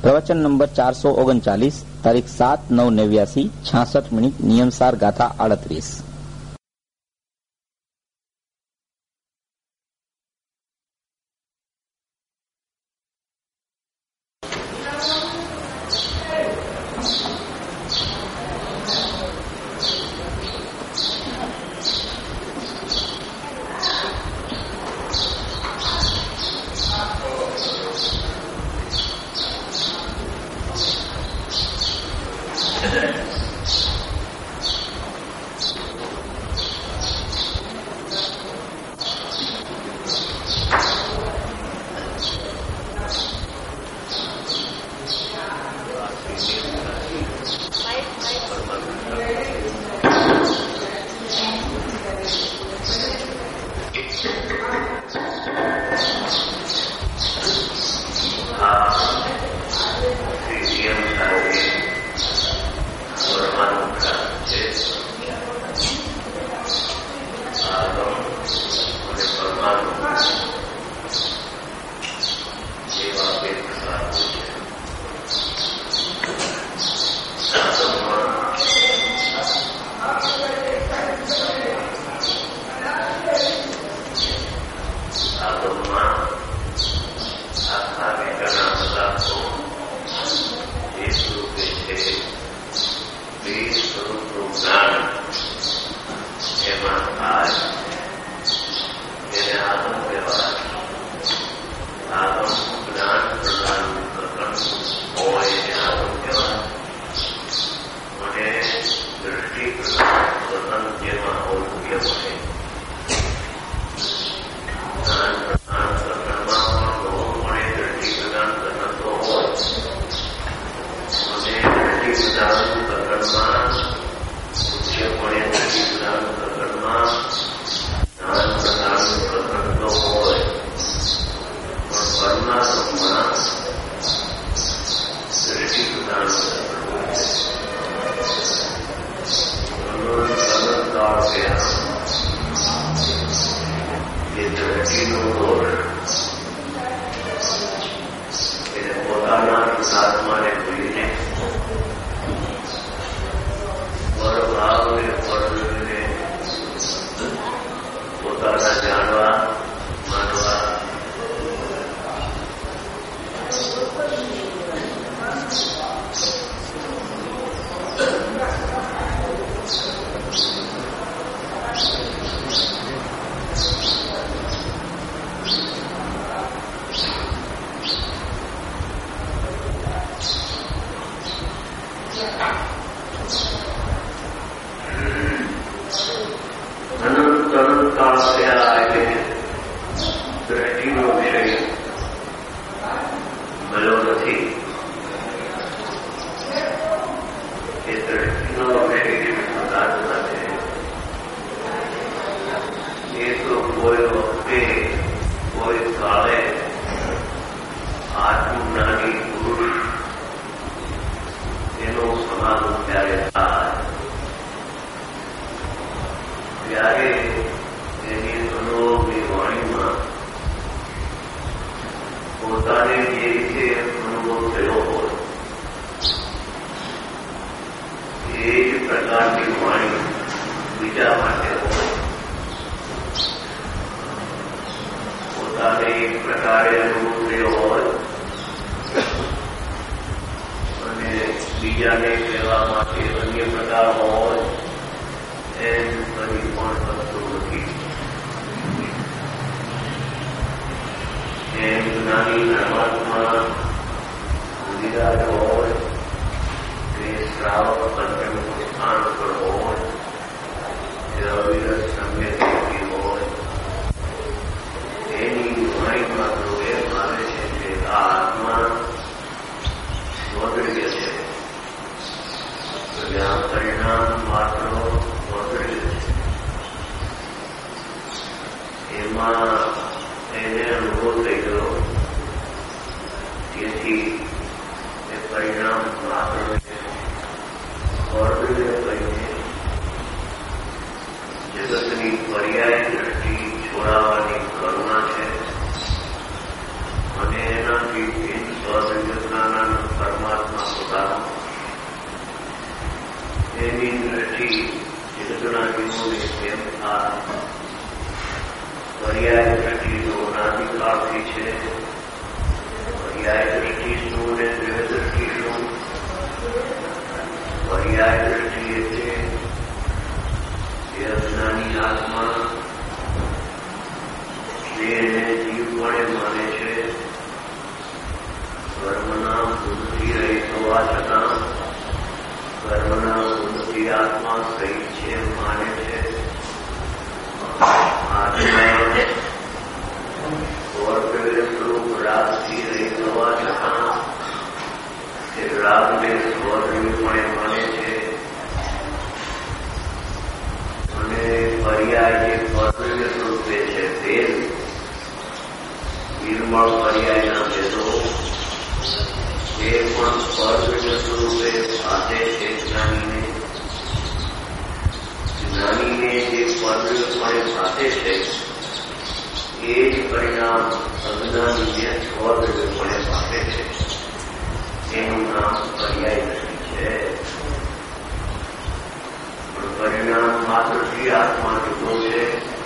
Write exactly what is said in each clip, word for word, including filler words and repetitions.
પ્રવચન નંબર ચારસો ઓગણચાલીસ, તારીખ સાત નવ નેવ્યાસી, છાસઠ મિનિટ, નિયમસાર ગાથા આડત્રીસ. એની દ્રષ્ટિ જગતના જીવોને કેમ આ પર્યાય દ્રષ્ટિ તો અનાદિકાળથી છે. પર્યાય દ્રષ્ટિ શું ને દ્રવ્ય દ્રષ્ટિ શું? પર્યાય દ્રષ્ટિ એટલે એ અજ્ઞાની આત્મા દેહને જીવપણે માને છે. કર્મના બુદ્ધિ રહિત હોવા છતાં કર્મના બુદ્ધિ આત્મા સહિત છે માને છે. આત્મા સ્વરૂપ રાગથી રહિત હોવા છતાં તે રાગને સ્વરૂપપણે માને છે. અને પર્યાય જે પરવ્ય સ્વરૂપે છે ભેદ નિર્મળ પર્યાયના ભેદો એ પણ પરવ્ય સ્વરૂપે ભાતે છે. જ્ઞાનીને જ્ઞાનીને જે પરવ્યપણે ભાતે છે એ જ પરિણામ અજ્ઞાનીને સ્વદ્રવ્યપણે ભાતે છે. એનું નામ પર્યાય દ્રષ્ટિ છે. પણ પરિણામ માત્રથી આત્મા જુદો છે.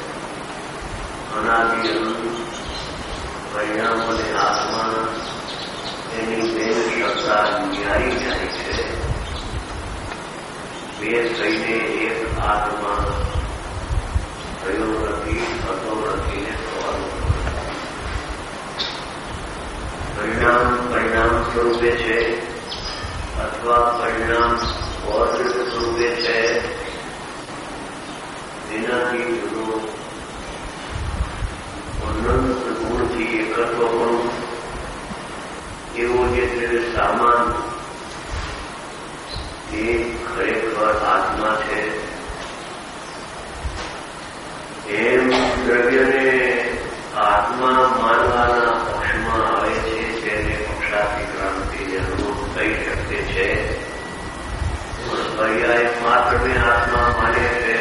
અનાદિ અનંત પરિણામ અને આત્મા એની બેન સત્તા ન્યાયી ન્યાયી છે. બે થઈને એક આત્મા થયો નથી, થતો નથી ને થવાનું. પરિણામ પરિણામ સ્વરૂપે છે અથવા પરિણામ સ્વરૂપ સ્વરૂપે છે. તેનાથી જુદો અનંત ગુણથી એકત્વ પણ એવો જે સામાન એ ખરેખર આત્મા છે. એમ દ્રવ્યને આત્મા માનવાના પક્ષમાં આવે છે. તેને પક્ષાતી ક્રાંતિને અનુભવ થઈ શકે છે. પર્યાય માત્રને આત્મા માને છે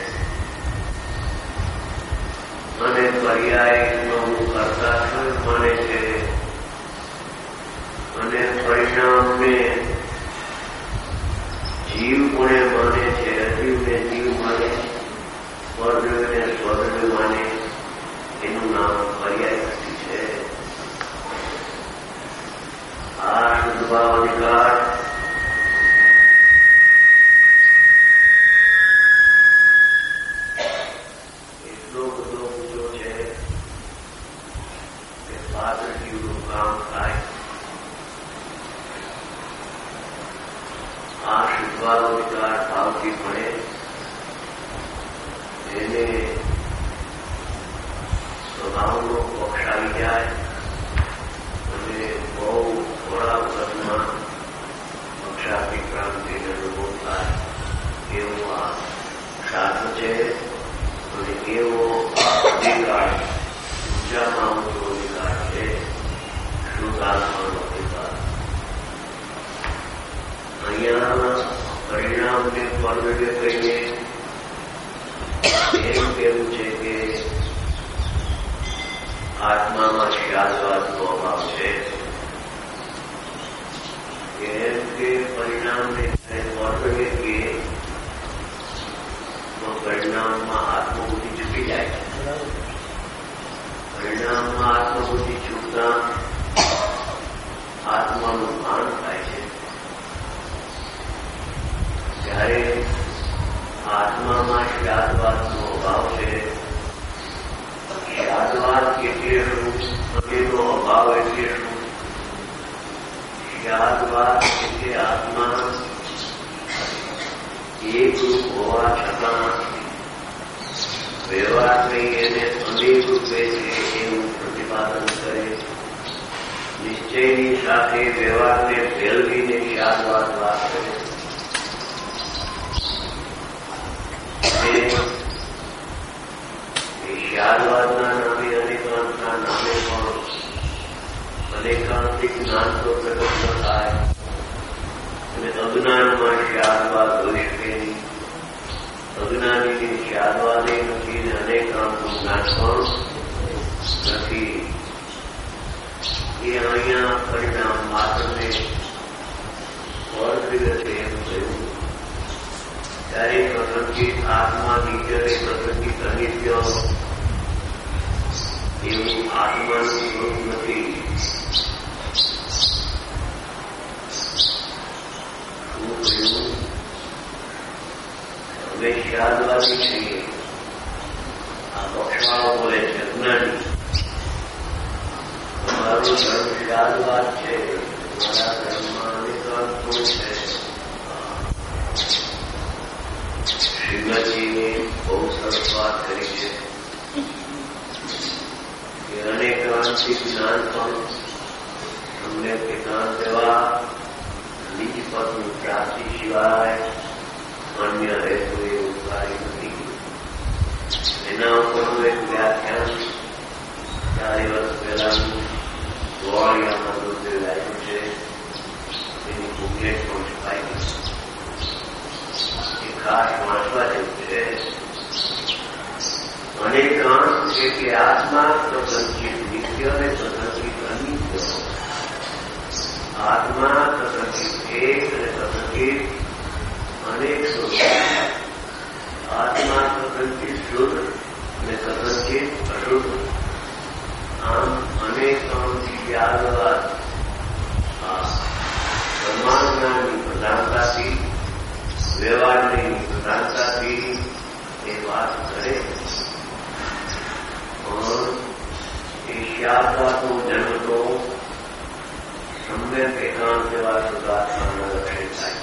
અને પર્યાયનો કરતા માને છે. અને પરિણામને જીવ ગુણે માને છે. અજીવને જીવ માને, સ્વર્ગને સ્વર્ગ માને. એનું નામ પર્યાય દ્રષ્ટિ છે. આ શુદ્ધભાવ અધિકાર એટલો બધો ઊંચો છે કે પાત્ર જીવનું કામ થાય. આ શુદ્ધભાવ અધિકાર ભાવથી મળે એને સ્વભાવનો પક્ષ આવી જાય અને બહુ થોડા વખતમાં પક્ષાતી ક્રાંતિને અનુભવ થાય. એવું આ સાધન છે. અને એવો અધિકાર ઊંચામાં ઊંચો અધિકાર છે. શુદ્ધ આત્માનો અધિકાર. અહીંયા પરિણામને પરવ્ય કહીને એમ કહેવું છે કે આત્મામાં શાદવાદનો અભાવ છે. કેમ કે પરિણામને પરવ્ય કે પરિણામમાં આત્મબુદ્ધિ છૂટી જાય છે. પરિણામમાં આત્મબુદ્ધિ છૂટતા આત્માનું ભાન થાય છે. જ્યારે આત્મામાં શાદવાદનો અભાવ છે. શાદવાદ એટલે શું? એનો અભાવ એટલે શું? શાદવાદ એટલે આત્મા એક રૂપ હોવા છતાં વ્યવહાર નહીં એને અનેક રૂપે છે એવું પ્રતિપાદન કરે. નિશ્ચયની સાથે વ્યવહારને ફેરવીને શાદવાદ વાત કરે. શાદવાદના નામે અનેકાંતના નામે પણ અનેકાંતિક જ્ઞાન તો પ્રગટ ન થાય અને અજ્ઞાનમાં શાદવાદ હોઈ શકે નહીં. અજ્ઞાનીની શાદવાદે નથી ને અનેકાંતનું જ્ઞાન પણ નથી. એ અહીંયા પરિણામ માત્રને વર્ગ છે એમ કહ્યું. કથંચિત આત્મા નીચરે કથંચિત અનિત્ય એવું આત્માનું સ્વરૂપ નથી. શું કહ્યું? અમે ખ્યાલવાદી છીએ. આ પક્ષવાળો બોલે છે જ્ઞાની. અમારો ધર્મ ખ્યાલવાદ છે. મારા ધર્મમાં અનેક ગુણ છે. શ્રીમદજીએ બહુ સરસ વાત કરી છે કે અનેકાંતિક જ્ઞાન પણ તમને જ્ઞાન દેવા નિજ પદની પ્રાપ્તિ સિવાય અન્ય હેતુ એવું કાર્ય નથી. એના ઉપરનું એક વ્યાખ્યાન ચારે વર્ષ પહેલાનું ગોવાળિયામાં દૂધે લાગ્યું છે. એની બુકલેટ પણ છપાઈ ગઈ. ખાસ વાંચવા જેવું છે. અનેકાંત છે કે આત્મા કથંચિત નિત્ય અને કથંચિત અનિત્ય. આત્મા કથંચિત એક અને કથંચિત અનેક સ્વરૂપ. આત્મા કથંચિત શુદ્ધ અને કથંચિત અશુદ્ધ. આમ અનેકાંતિ યાદવાદ પરમાત્માની પ્રધાનતાથી વ્યવહારની પ્રધાનતાથી એ વાત કરે. પણ એ ખ્યાલવાદનો જન્મ તો સમ્યક એકાંત જેવા શુદ્ધાત્માના લક્ષે થાય.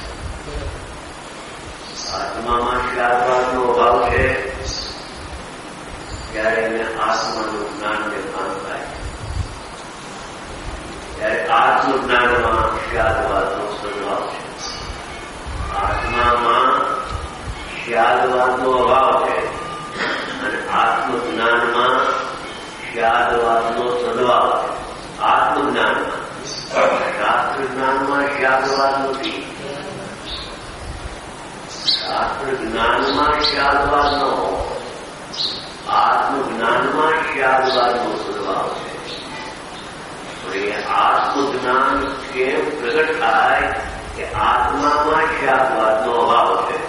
આત્મામાં ખ્યાલવાદનો અભાવ છે ત્યારે એને આત્માનું જ્ઞાનને ભાન થાય. ત્યારે આત્મજ્ઞાનમાં ખ્યાલવાદનો સ્વભાવ છે. આત્મામાં ખ્યાલવાદનો અભાવ છે અને આત્મજ્ઞાનમાં ખ્યાલવાદનો સદભાવ છે. આત્મજ્ઞાનમાં શાસ્ત્ર જ્ઞાનમાં ખ્યાલવાદ નથી. શાસ્ત્ર જ્ઞાનમાં ખ્યાલવાદ ન હોય. આત્મજ્ઞાનમાં ખ્યાલવાદનો સદભાવ છે. પણ એ આત્મજ્ઞાન કેમ પ્રગટ થાય કે આત્મામાં ખ્યાલવાદનો અભાવ છે.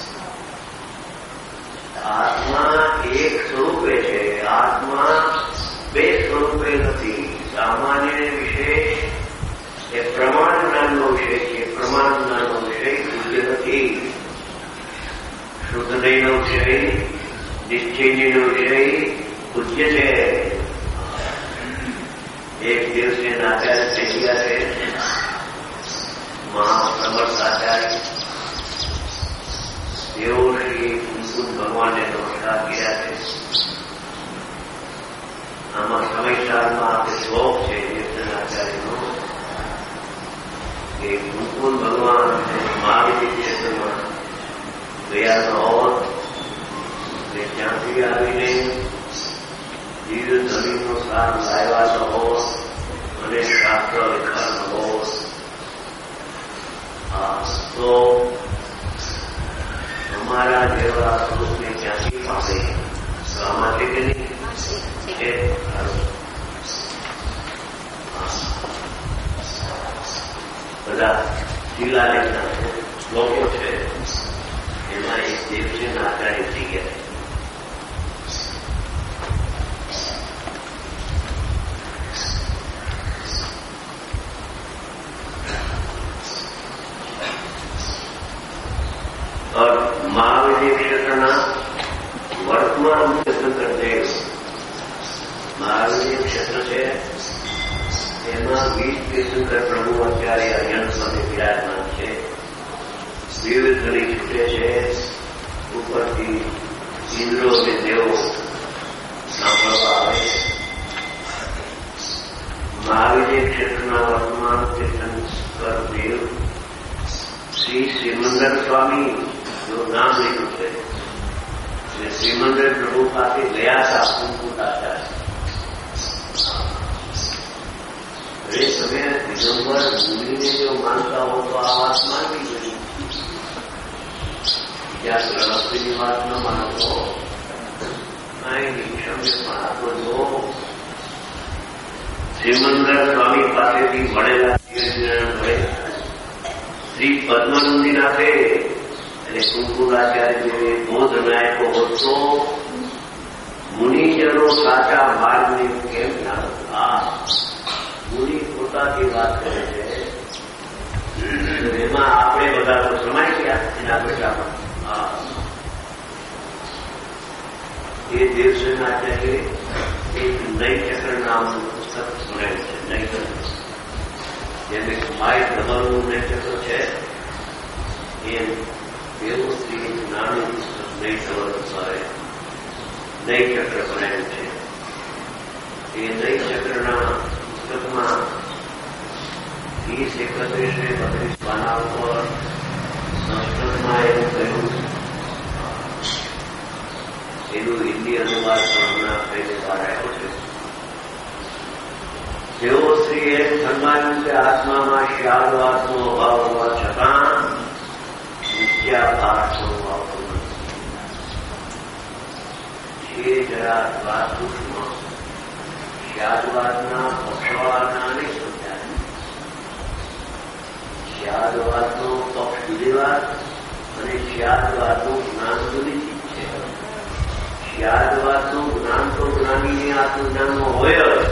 આત્મા એક સ્વરૂપે છે. આત્મા બે સ્વરૂપે નથી. સામાન્ય વિશેષ એ પ્રમાણ જ્ઞાનનો વિષય છે. પ્રમાણ જ્ઞાનનો વિષય પૂજ્ય નથી. શુદ્ધ નહીંનો વિષય, નિશ્ચયનો વિષય પૂજ્ય છે. એક દિવસે આચાર્ય થઈ ગયા છે. મહાસમર્થ આચાર્ય તેઓ શ્રી કુમકુંદ ભગવાનને નમસ્કાર કર્યા છે. આમાં સમયસારમાં આપણે શોખ છે આચાર્યનો કે કુમકુંદ ભગવાન મહાવીર ક્ષેત્રમાં ગયા હોત તે ત્યાંથી આવીને દિવ્ય જમીનનો સાર લાવ્યા હોત અને શાસ્ત્ર લખાણ હોત તો અમારા જેવા સ્વરૂપને ક્યાંથી પામે? તો આમાં છે કે નહીં? બધા શિલાલેખના શ્લોકો છે. એમાં એક દિવસે આચાર્ય થઈ ગયા. महावीर क्षेत्रना वर्तमान मुख्य शंकरदेव महावीर क्षेत्र છે એમાં વીસ તીર્થંકર પ્રભુ અત્યારે અયન સ્વામી વિરાજમાન છે. વિવિધ ઘણી છૂટે છે. ઉપરથી ઇન્દ્રો અને દેવો સાંભળવા આવે. મહાવીર ક્ષેત્રના વર્તમાન તીર્થંકર દેવ શ્રી શ્રીમંદર સ્વામી જો નામ લીધું છે. અને શ્રીમંદર પ્રભુ પાસે ગયા હતા કુમકુંદ આચાર્ય. એ તમે દિગંબર ભૂમિને જો માનતા હો તો આ વાત માનવી જોઈએ. ત્યાં ગ્રહસ્થની વાત ન માનતો અહીં ક્ષમ્ય આપો જો શ્રીમંદર સ્વામી પાસેથી મળેલા શ્રી પદ્મનંદીનાથે અને કુંકુલાચાર્ય જેવી બોધ નાયકો હોત તો મુનિજનો સાચા માર્ગની કેમ ના મુનિ પોતાથી વાત કરે છે. એમાં આપણે બધા તો સમાય ગયા એના પેટામાં. હા, એ દેવસેનાચાર્ય એક નઈ ચક્ર નામનું પુસ્તક ભણેલું છે. નઈ ચક્ર જેમ એક માય ધમરનું નઈ ચક્ર છે એમ દેવશ્રી નાનું પુસ્તક નઈ ધમર દ્વારા નઈ ચક્ર ભણેલું છે. એ નઈ ચક્રના પુસ્તકમાં વીસ એકત્રીસ ને બત્રીસ પાના ઉપર સંસ્કૃતમાં એવું કહ્યું. એનું હિન્દી અનુવાદ પણ થઈને બહાર આવ્યો છે. દેવોશ્રીએ સન્માન્યું કે આત્મામાં શ્યાદવાદનો અભાવ હોવા છતાં મિથ્યાભાસનો આવતો નથી. એ જરા દ્વાસુષમાં શ્યાદવાદના પક્ષવાળના નહીં સમજાય. શ્યાદવાદનો પક્ષ બીજી વાત અને શ્યાદવાદનું જ્ઞાન જુદી ચીજ છે. શ્યાદવાદનું જ્ઞાન તો જ્ઞાનીને આત્મજ્ઞાનમાં હોય જ,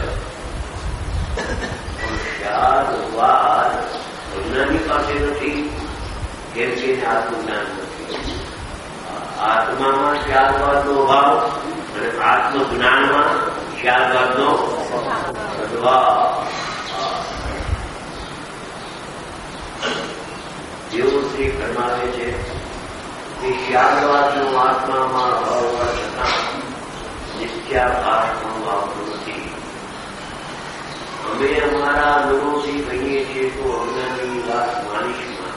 પણ શ્યાદવાદ અજ્ઞાની પાસે નથી કેમ કે એને આત્મજ્ઞાન નથી. આત્મામાં શ્યાદવાદનો અભાવ અને આત્મજ્ઞાનમાં શ્યાદવાદનો અભાવ. જેવું શ્રી ફરમાવે છે કે શ્યાદવાદનો આત્મામાં અભાવ હોવા છતાં નિત્યાભાસનો આવતો નથી. અમે અમારા અનુભવથી કહીએ છીએ તો અજ્ઞાની વાત માનીશમાં.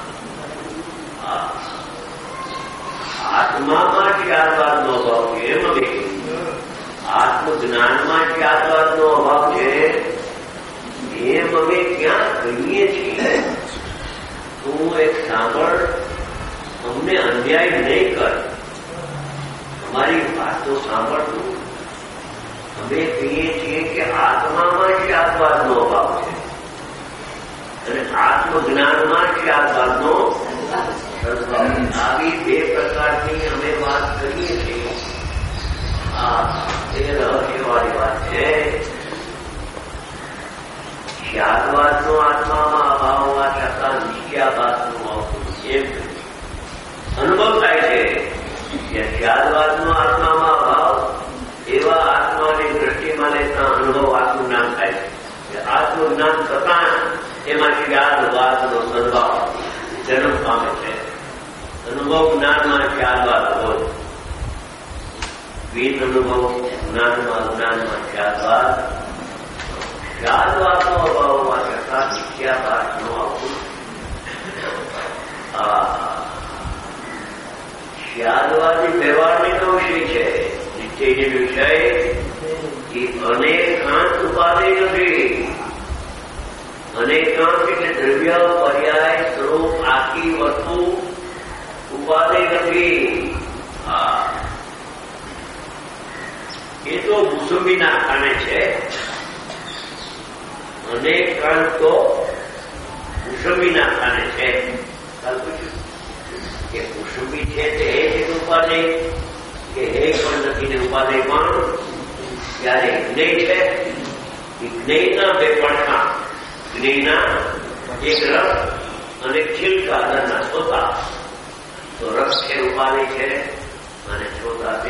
આત્મામાં શ્યાદવાદનો અભાવ છે એમ અમે આત્મજ્ઞાનમાં શ્યાદવાદનો અભાવ છે એમ અમે ક્યાં કહીએ છીએ. તું એક સાંભળ, અમને અન્યાય નહીં કર, અમારી વાતો સાંભળતું. અમે કહીએ છીએ કે આત્મામાં શ્યાદવાદનો અભાવ છે અને આત્મજ્ઞાનમાં શ્યાદવાદનો સદભાવ. આવી બે પ્રકારની અમે વાત કરીએ છીએ. આ એ રહસ્યવાળી વાત છે. શ્યાદવાદનો આત્મામાં અભાવ હોવા છતાં નિત્યાભાસનું આવતું એમ અનુભવ થાય છે કે શ્યાદવાદનો આત્મામાં અભાવ એવા આત્માની દ્રષ્ટિમાં લેતા અનુભવ આત્મજ્ઞાન થાય છે. આત્મજ્ઞાન થતાં એમાં શ્યાદવાદનો સદભાવ જન્મ પામે છે. અનુભવ જ્ઞાનમાં શ્યાદવાદ હોય, વિન અનુભવ જ્ઞાનમાં જ્ઞાનમાં શ્યાદવાદ. શ્યાદવાદનો અભાવ હોવા છતાં નિત્યાભાસનો આવતું. શ્યાદવાદી વ્યવહારનો વિષય છે. નિશ્ચય વિષય એ અનેકાંત ઉપાધિ નથી. અનેકાંત એટલે દ્રવ્ય, પર્યાય, સ્વરૂપ, આખી વસ્તુ ઉપાધિ નથી. હા, એ તો મુસંબીના ખાને છે. અનેકાંત તો મુસંબીના ખાને છે. કે કુસુંબી છે તે હે છે ઉપાધિ કે હે પણ નથી ને ઉપાધિ પણ ત્યારે જ્ઞેય છે. જ્ઞેયના બે પડખા, જ્ઞેયના એક રસ અને ખીલકા અંદરના શ્રોતા. તો રસ છે ઉપાધિ છે અને શ્રોતા છે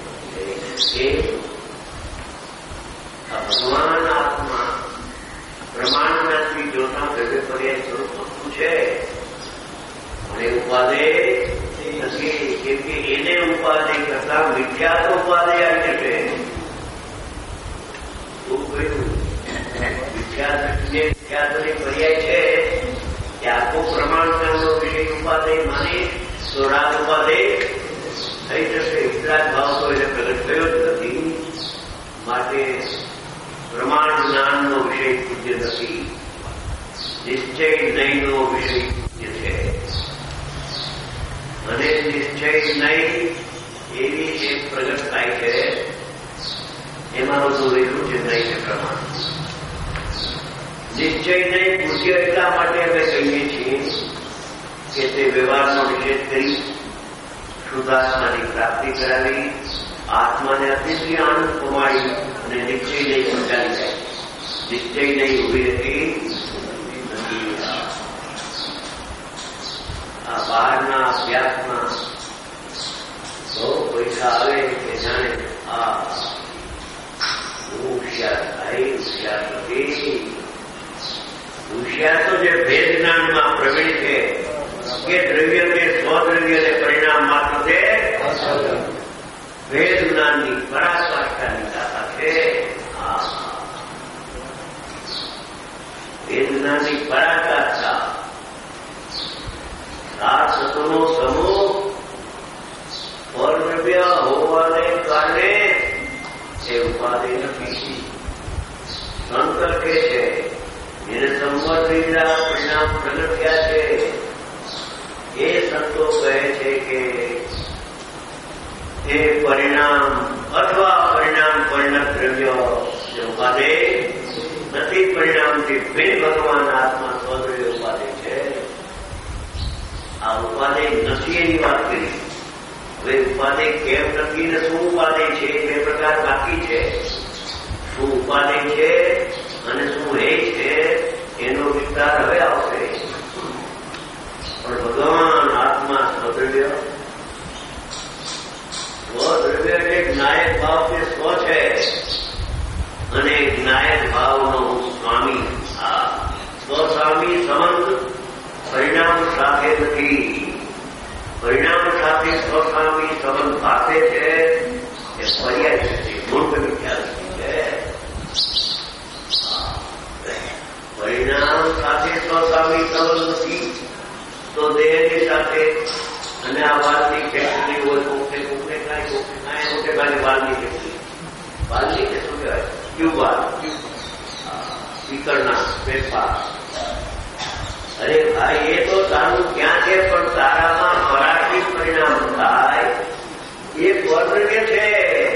ભગવાન આત્મા પ્રમાણમાંથી જોતા ભેગે પર્યાય સ્વરૂપ વસ્તુ છે અને ઉપાધિ નથી. કેમ કે એને ઉપાધિ કરતા મિથ્યા તો ઉપાધિ આવી જશે. શું કહ્યું? મિથ્યા દ્રષ્ટિએ મિથ્યાત્વની પર્યાય છે કે આખો પ્રમાણનો વિષય ઉપાધિ માની તો રાગ ઉપાધિ થઈ જશે. વિતરાગ ભાવ તો એને પ્રગટ થયો જ નથી. માટે પ્રમાણ જ્ઞાનનો વિષય પૂજ્ય નથી. નિશ્ચય નહીંનો વિષય પૂજ્ય છે. અને નિશ્ચય નહીં એવી એક પ્રગટ થાય છે. એમાં બધું લખ્યું છે નહીં છે પ્રમાણ. નિશ્ચય નહીં પૂજ્ય એટલા માટે અમે કહીએ છીએ કે તે વ્યવહારનો નિષેધ કરી શુદ્ધાત્માની પ્રાપ્તિ કરાવી, આત્માને અતિશય આનંદ પમાડી અને નિશ્ચય નહીં પહોંચાડી જાય. નિશ્ચય નહીં ઉભી રહેતી નથી. આ બહારના અભ્યાસમાં બહુ પૈસા આવે કે જાણે આ હું હોશિયાર થાય, હોશિયાર નથી. હોશિયાર તો જે ભેદ જ્ઞાનમાં પ્રવીણ છે કે દ્રવ્ય કે સ્વદ્રવ્યને પરિણામ માત્ર છે. ભેદ જ્ઞાનની પરાકાષ્ઠાની દાતા છે. ભેદ જ્ઞાનની પરાકાષ્ઠા સાત તત્વનો સમૂહ પરદ્રવ્ય હોવાને કારણે એ ઉપાધિ નથી. શંકર કે છે એને સંવર્ધિતા પરિણામ પ્રગટ થયા છે. એ સંતો કહે છે કે એ પરિણામ અથવા પરિણામ પરિણત દ્રવ્ય ઉપાધિ નથી. પરિણામથી ભિન્ન ભગવાન આત્મા સ્વદ્રવ્ય ઉપાધિ છે. આ ઉપાધિ નથી એની વાત કરી. હવે ઉપાધિ કેમ નથી ને શું ઉપાધિ છે બે પ્રકાર બાકી છે. શું ઉપાધિ છે અને શું એ છે એનો વિસ્તાર હવે આવશે. પણ ભગવાન આત્મા સ્વદ્રવ્ય સ્વદ્રવ્ય એટલે જ્ઞાયક ભાવ તે સ્વ છે અને જ્ઞાયક ભાવનો સ્વામી. આ સ્વસ્વામી સંબંધ પરિણામ સાથે નથી. પરિણામ સાથે સ્વસ્વામી સંબંધ પાસે છે એ પર્યાય છે, મૂળ વિખ્યાત છે. પરિણામ સાથે સ્વસ્વામી સંબંધ નથી તો દેહની સાથે અને આ વાલની ફેક્ટરી હોય કોકને કોકને કાંઈ કોકને કાંઈ મોટે ભાગે વાલની ફેક્ટરી. વાલની કે શું કહેવાય? ટ્યુબવાલ, સ્પીકરના ફેરફાર. અરે ભાઈ એ તો તારું ક્યાં છે પણ તારામાં પરાઠિત પરિણામ થાય એ પરદ્રવ્ય છે.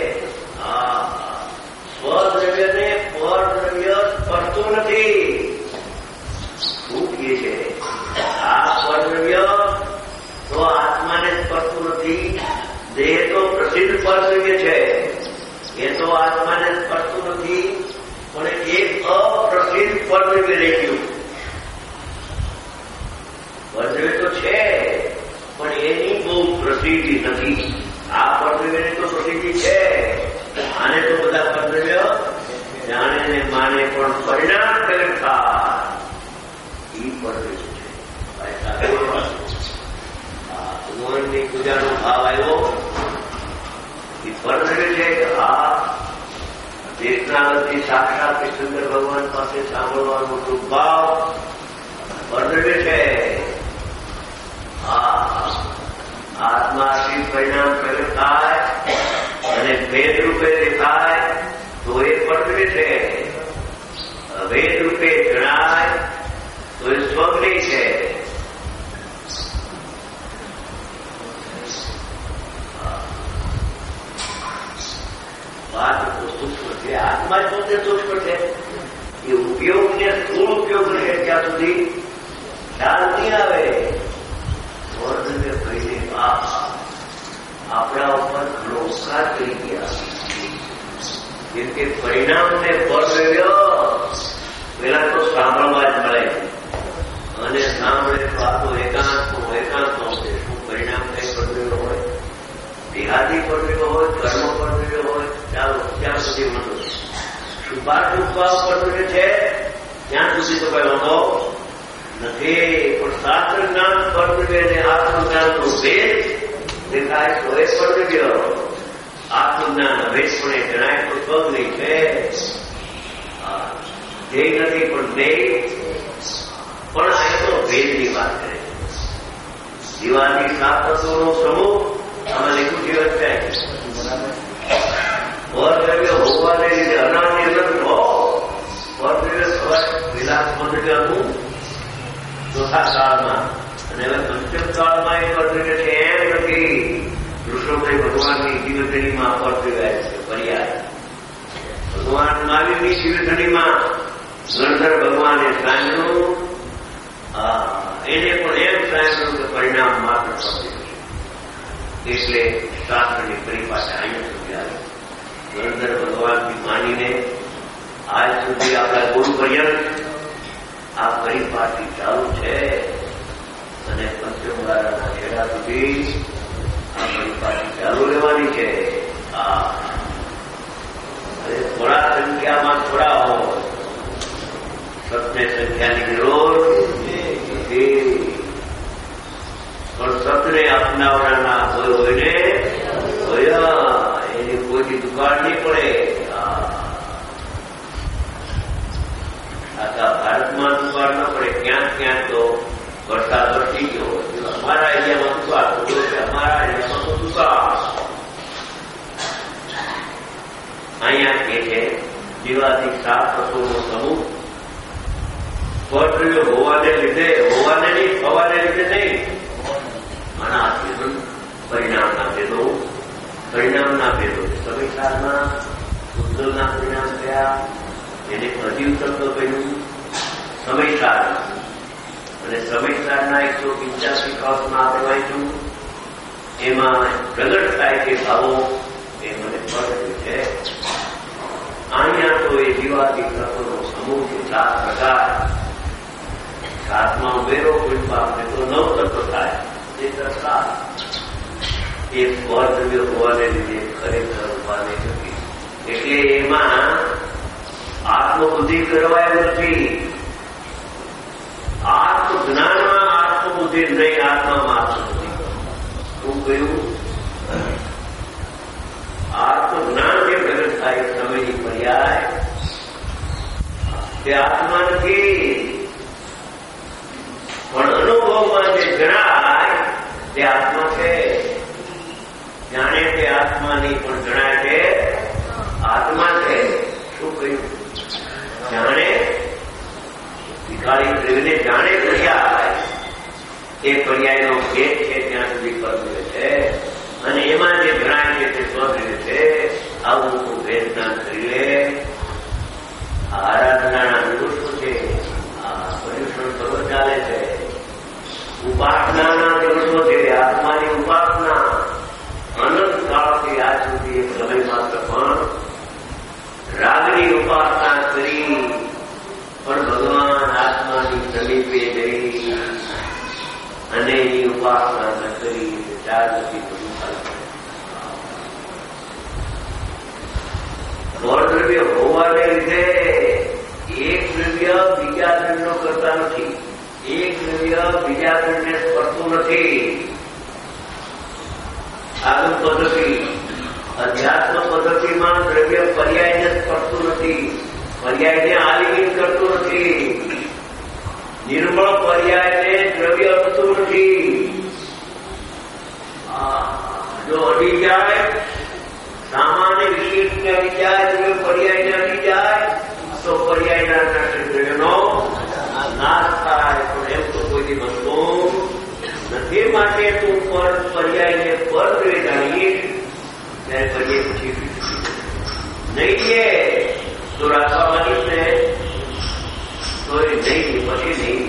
સ્વદ્રવ્યને પરદ્રવ્ય સ્પર્શતું નથી. શું કહે છે? આ પરદ્રવ્ય તો આત્માને સ્પર્શતું નથી. દેહ તો પ્રસિદ્ધ પરદ્રવ્ય છે. એ તો આત્માને સ્પર્શતું નથી પણ એક અપ્રસિદ્ધ પરદ્રવ્ય રહી ગયું. પરદ્રવ્ય તો છે પણ એની બહુ પ્રસિદ્ધિ નથી. આ પરદ્રવ્યની તો પ્રસિદ્ધિ છે. આને તો બધા પરદ્રવ્ય જાણે ને માને પણ પરિણામ પ્રગટ થાય એ પરદ્રવ્ય છે. ભગવાનની પૂજાનો ભાવ આવ્યો એ પરદ્રવ્ય છે કે આ દેશનાથી સાક્ષાત શંકર ભગવાન પાસે સાંભળવાનો ભાવ પરદ્રવ્ય છે. આત્માથી પરિણામ પ્રગટ થાય અને ભેદ રૂપે દેખાય તો એ પરદ્રવ્ય છે. ભેદ રૂપે જણાય તો એ સ્વગ્ની છે. વાત તો સૂક્ષ્મ છે. આત્મા જ પોતે સૂક્ષ્મ છે. એ ઉપયોગ ને સ્થૂળ ઉપયોગ રહે ત્યાં સુધી ખ્યાલ નહીં આવે. વર્ધને કહીને આપણા ઉપર ઘણો ઉપકાર કરી ગયા. જેમ કે પરિણામ ને પરદ્રવ્ય પેલા તો સાંભળવા જ મળે અને સાંભળે તો આ તો એકાંત એકાંત છે. શું પરિણામ કઈ પરદ્રવ્ય હોય? દેહાદી પરદ્રવ્ય હોય, કર્મ પરદ્રવ્ય હોય, ચાલો ત્યાં સુધી વાંધો. શુભાશુભ ભાવ પરદ્રવ્ય છે ત્યાં સુધી તો કઈ વાંધો નથી. પણ શાસ્ત્ર જ્ઞાન પરદ્રવ્ય અને આત્મજ્ઞાન નો ભેદ દેખાય તો એ પરદ્રવ્ય. આત્મજ્ઞાન અભેદપણે જણાય તો સ્વગ્ની છે. ધ્યેય નથી પણ ધ્યેય. પણ આ તો ભેદની વાત કરે. દિવાળી સાત તત્વોનો સમૂહ આમાં લીધું જીવન છે. પરદ્રવ્ય હોવાને લીધે અનાદિ અનંત હો પરદ્રવ્ય સવાર વિલાસ પરદ્રવ્ય હતું ચોથા કાળમાં અને હવે પંચમ કાળમાં એ પરદ્રવ્ય છે એમ નથી. કૃષ્ણભાઈ ભગવાનની જીવધણીમાં પરદ્રવ્ય છે. પર્યાય ભગવાન મહાવીરની જીવધણીમાં ગણધર ભગવાને સાંભળ્યું. એને પણ એમ સાંભળ્યું કે પરિણામ માત્ર પરદ્રવ્ય છે. એટલે શાસ્ત્રની પરિભાષા અહીંયા સુધી આવી. નરેન્દ્ર ભગવાનથી માનીને આજ સુધી આપણા ગુરુ પર્યંત આ પરિપાટી ચાલુ છે અને પંચમવાળાના છેડા સુધી આ પરિપાટી ચાલુ રહેવાની છે. આ થોડા સંખ્યામાં થોડા હોય, સત્ય સંખ્યાની જરૂર પણ સતને અપનાવવાના કોઈ હોય ને હોય એની કોઈની દુકાન નહીં પડે. આખા ભારતમાં દુકાળ ન પડે, ક્યાંક ક્યાંક તો વરસાદ વરસી ગયો. અમારા એરિયામાં દુકાળ છે, અમારા એરિયામાં તો દુકાળ. અહીંયા કે છે જીવાથી સાત તત્વોનો સમૂહ સ્વપ્રિય હોવાને લીધે, હોવાને નહીં, થવાને લીધે નહીં, આના આચરણ પરિણામના ભેદો, પરિણામના ભેદો સમીક્ષાના ઉત્તરના પરિણામ થયા. એને અજીવ શબ્દ કહ્યું સમયસાર, અને સમયસારના એકસો પંચ્યાસી કૌશમાં આપણે વાંચ્યું. એમાં પ્રગટ થાય છે ભાવો, એ મને પડ્યું છે. અહીંયા તો એ જીવાતી તત્વોનો સમૂહ છે, સાત પ્રકાર. સાતમાં ઉમેરો કોઈ પાપને તો નવ તત્વ થાય. એ સાત એ સ્વદ્રવ્ય હોવાને લીધે ખરેખર હોવાને નથી. એટલે એમાં આત્મબુદ્ધિ કરવાય નથી. આત્મજ્ઞાનમાં આત્મબુદ્ધિ નહીં, આત્મામાં આત્મબુદ્ધિ. શું કહ્યું? આત્મજ્ઞાન જે પ્રગટ થાય સમયની પર્યાય તે આત્મા નથી, પણ અનુભવમાં જે જણાય તે આત્મા છે. જાણે તે આત્મા નહીં, પણ જણાય તે આત્મા છે. શું કહ્યું? જાણે વિકાળી દ્રવ્યને જાણે પર્યાય, એ પર્યાયનો ભેદ છે ત્યાં સુધી પરદ્રવ્ય છે, અને એમાં જે જણાય છે તે સ્વદ્રવ્ય છે. આવું તો ભેદ જ્ઞાન કરી લે. આરાધનાના દિવસો છે, આ પર્યુષણ પર્વ ચાલે છે. ઉપાસનાના દિવસો છે, આત્માની ઉપાસના અનંત કાળથી આજ સુધી એક સમય માત્ર પણ રાગની ઉપાસના કરી, પણ ભગવાન આત્માની સમીપે જઈ અને એની ઉપાસના ન કરી. ચાર નથી બધું ચાલશે. સ્વદ્રવ્ય હોવાને લીધે એક દ્રવ્ય બીજા દ્રવ્યનો કરતા નથી, એક દ્રવ્ય બીજા દ્રવ્યને સ્પર્શતું નથી. આગળ પદ્ધતિ અધ્યાત્મ પદ્ધતિમાં દ્રવ્ય પર્યાયને સ્પર્શતું નથી, પર્યાયને આલિંગન કરતું નથી. નિર્મળ પર્યાયને દ્રવ્ય અડતું નથી. જો અડી જાય, સામાન્ય વિશેષને અડી જાય, દ્રવ્ય પર્યાયને અડી જાય તો પર્યાયના દ્રવ્યનો નાશ થાય. પણ એમ તો કોઈ બનતું નથી. માટે તું પર પર્યાયને પર દ્રવ્ય જાણીશ ત્યારે પર્યાય પછી નહીં છે તો રાખવા માંગીશ ને તો એ નહીં, પછી નહીં.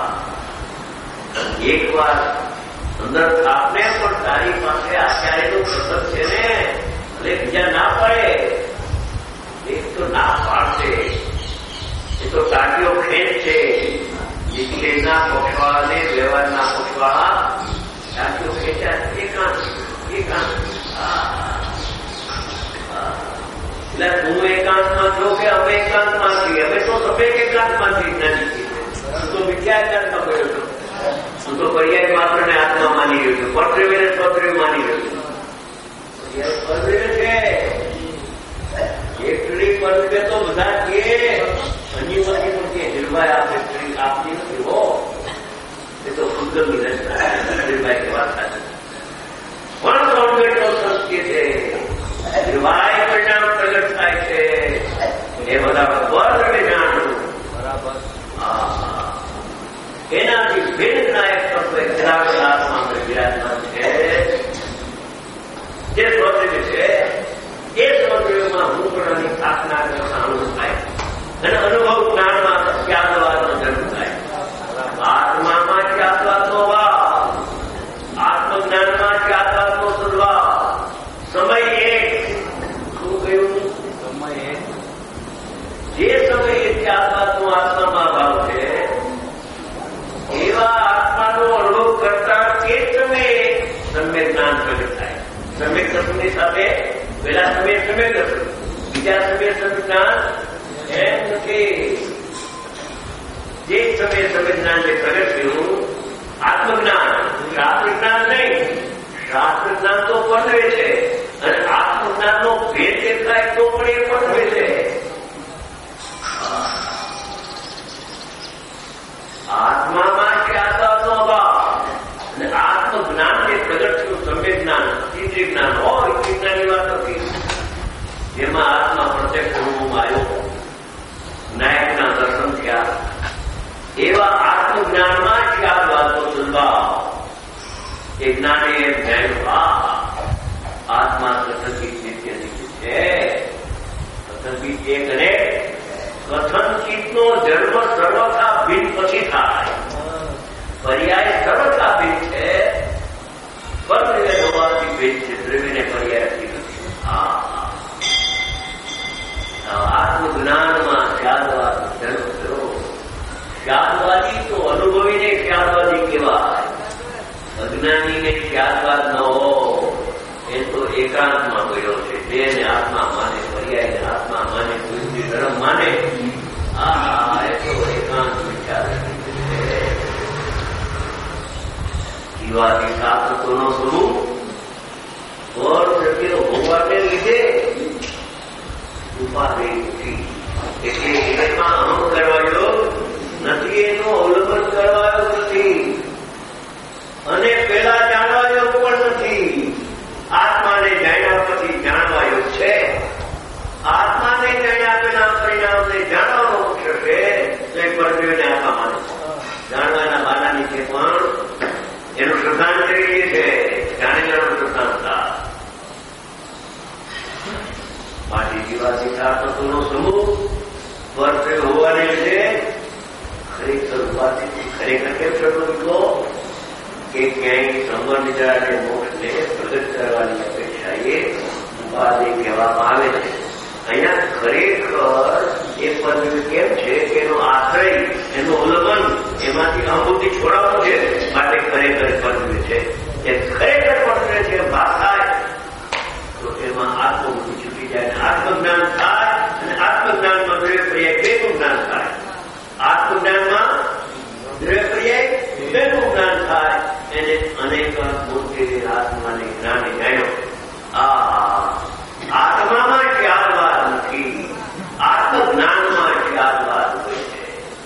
એક વાર અંદર આપને પણ તારી પાસે આચાર્યનું પ્રસંગ છે ને, એટલે બીજા ના પડે. એક તો ના પાડશે, એ તો ટાંટીઓ ખેંચ છે. નિશ્ચયના પક્ષવાળાને વ્યવહારના પક્ષવાળા ટાંટીઓ ખેંચ્યા. એકાંત એકાંત એટલે તું એકાંતમાં છો કે અમે એકાંતમાં છીએ? અમે તો સફેદ એકાંતમાં છીએ. જ્ઞાની તું તો મિથ્યાચારમાં ગયો છો. હું તો પર્યાય માત્ર ને આત્મા માની રહ્યો છું, પરદ્રવ્યને સ્વદ્રવ્ય માની રહ્યો છું. પરદ્રવ્ય છે એક સ્ત્રી પરદ્રવ્ય તો બધા કે અન્યમાંથી પણ કે નિર્ભય આપણે સ્ત્રી આપની નથી હો. એ તો સુંદરની રચના નિર્ભય કે વાત થાય પણ સૌંદર્યનો સંસ્કૃતિ છે. નિર્ભય પરિણામ પ્રગટ થાય છે. એ બધા પરદ્રવ્ય જાણવું બરાબર. એનાથી ભેદના એક તત્વ ખરાબ આત્મા વિરાજમાન છે. જે સ્વદ્રવ્ય છે એ સ્વદ્રવ્યમાં હું પણ સ્થાપના કરતા અનુભવ થાય અને અનુભવ જ્ઞાનમાં ત્યાગવાદનો જન્મ થાય. આત્મામાં ત્યાગવાદનો ભાવ, આત્મજ્ઞાનમાં ત્યાગવાદનો પેલા સમય સમય હતું, બીજા સમય સંજ્ઞાન એમ નથી. જે સમય સંજ્ઞાન જે પ્રગટ થયું આત્મજ્ઞાન, શાસ્ત્ર જ્ઞાન નહીં. શાસ્ત્ર જ્ઞાન તો પરવે છે અને આત્મજ્ઞાન નો ભેદ દેખાય તો પણ એ પરવે છે. આત્મામાં છે આત્માનો અભાવ અને આત્મજ્ઞાન જે પ્રગટ થયું સમ્યક જ્ઞાન, ઇન્દ્રિય જ્ઞાન હોય વિજ્ઞાનની વાત નથી. જેમાં આત્મા પ્રત્યક્ષ રૂપમાં આવ્યો, નાયકના દર્શન થયા, એવા આત્મજ્ઞાનમાં ખ્યાલ વાતો સ્વભાવ એ જ્ઞાને એમ જાણ્યું આત્મા કથનચિત નિત્ય નિત્ય છે. કથનચિત એક અને કથનચિતનો જન્મ સર્વથા ભિન્ન પછી થાય. પર્યાય સર્વથા ભિન્ન છે, પરદ્રવ્ય હોવાથી ભિન્ન છે, દ્રવ્યને પર્યાયથી નથી. હા, આત્મજ્ઞાનમાં ખ્યાલવાદ જન્મ થયો. ખ્યાલવાદી તો અનુભવીને ખ્યાલવાદી કહેવાય, અજ્ઞાનીને ખ્યાલવાદ ન હો. એ તો એકાંતમાં ગયો છે. દેહને આત્મા માને, પર્યાયને આત્મા માને, બુદ્ધિ ધર્મ માને. હા, એ તો એકાંત વિચાર છે. જીવાદી શાસ્ત્રોનો સ્વરૂપ પર શક્ય હોવાને લીધે ઉપાધિ નથી. એટલે એમાં અહમ કરવાયો નથી, એનું અવલંબન કરવાયો નથી અને પેલા જાણવાયો પણ નથી. આત્માને જાણ્યા પછી જાણવાયો છે. આત્માને જાણ્યા પેલા પરિણામને જાણવાનો મુખ્ય છે. પરદેવને આત્મા માને જાણવાના બાનાની છે પણ એનું શ્રદ્ધાંજલિ છે, જાણેલાનું શ્રદ્ધાંતા. માટે જીવાતી શાસ્ત્રોનો સમૂહ પરદેવ હોવાને લીધે ખરેખર ઉપાધિથી ખરેખર કેમ શબ્દો લીધો કે ક્યાંય સંવર નિદ્રાને મોક્ષને પ્રગટ કરવાની અપેક્ષાએ ઉપાધિ કહેવામાં આવે છે. અહીંયા ખરેખર એ પદવી કેમ છે કે એનો આશ્રય, એનું ઉલ્લંઘન, એમાંથી અનુભૂતિ છોડાવવું છે. માટે ખરેખર પદવી છે. એ ખરેખર પદવી છે ભાગ થાય તો એમાં આત્મબુદ્ધિ છૂટી જાય, આત્મજ્ઞાન થાય અને આત્મજ્ઞાનમાં દ્રવ્ય પર્યાય બેનું જ્ઞાન થાય. આત્મજ્ઞાનમાં દ્રવ્ય પર્યાય બેનું જ્ઞાન થાય. એને અનેક મૂર્તિ આત્માને જ્ઞાને જાણ્યો. આ આત્મામાં ખ્યાલવાદ નથી, આત્મજ્ઞાનમાં ખ્યાલવાદ હોય છે.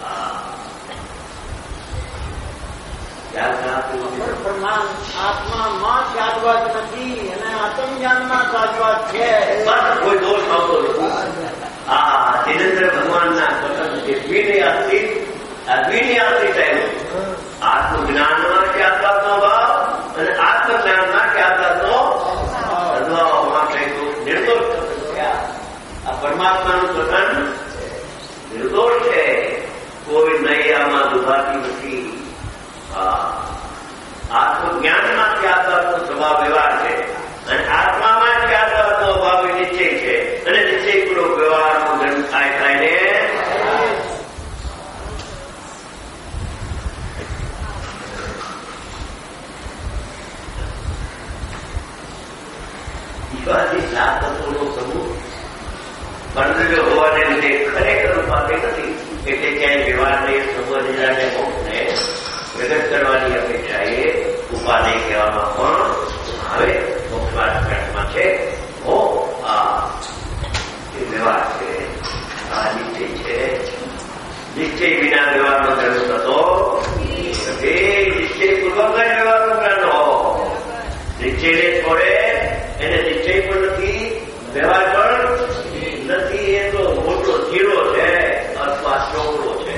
આત્મામાં ખ્યાલવાદ નથી અને આત્મજ્ઞાનમાં ખ્યાલવાદ છે. કોઈ દોષ આવતો નથી. આ ધીરેન્દ્ર ભગવાનના પસંદ છે દ્વિનિયાસી, આ દ્વિનિયાસી થયેલો આત્મજ્ઞાનમાં ખ્યાલવાદનો ભાવ અને આત્મજ્ઞાનમાં ખ્યાલવાદનો અદભાવમાં કઈ નિર્દોષ થયા. આ પરમાત્માનું કથન નિર્દોષ છે, કોઈ નૈયામાં દુભાતી નથી. આત્મજ્ઞાનમાં ખ્યાલવાદનો સ્વભાવ વ્યવહાર છે અને આત્મામાં ખ્યાલવાદનો અભાવ નિશ્ચય છે અને નિશ્ચય પૂર્વક વ્યવહારનો જન્મ થાય થાય ને જીવાદી શાસ્ત્રોનો સમૂહ પરદ્રવ્ય હોવાને લીધે ખરેખર ઉપાધિ નથી. એટલે ક્યાંય વ્યવહારને સંબંધિતાને મોક્ષને પ્રગટ કરવાની અપેક્ષાએ ઉપાધિ કહેવામાં પણ આવે. મોક્ષમાં છે હો આ વ્યવહાર છે, આ નિશ્ચય છે. નિશ્ચય વિના વ્યવહારનો ધર્મ થતો એ નિશ્ચય પૂર્વક વ્યવહારનો જ્ઞાન હો. નિશ્ચયને છોડે એને નિશ્ચય પણ નથી, વ્યવહાર પણ નથી. એ તો મોટો જીરો છે અથવા ચોકડો છે.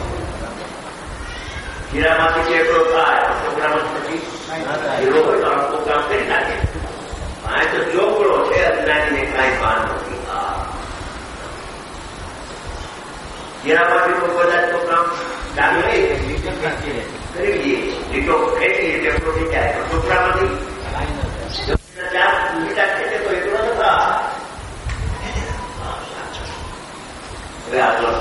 જીરામાંથી ચેકડો થાય, ચોકડામાં નથી. જીરો હોય તો આખું કામ કરી નાખે. આ તો ચોકડો છે, અજ્ઞાનીને કાંઈ ભાન નથી. જીરામાંથી તો બધા તો કામ ચાલુ નહીં કરી દઈએ. લીટો ખેંચી રીતે થઈ જાય તો ચોકડામાંથી મીઠા ખેંચે તો એટલો નતા. હવે આગળ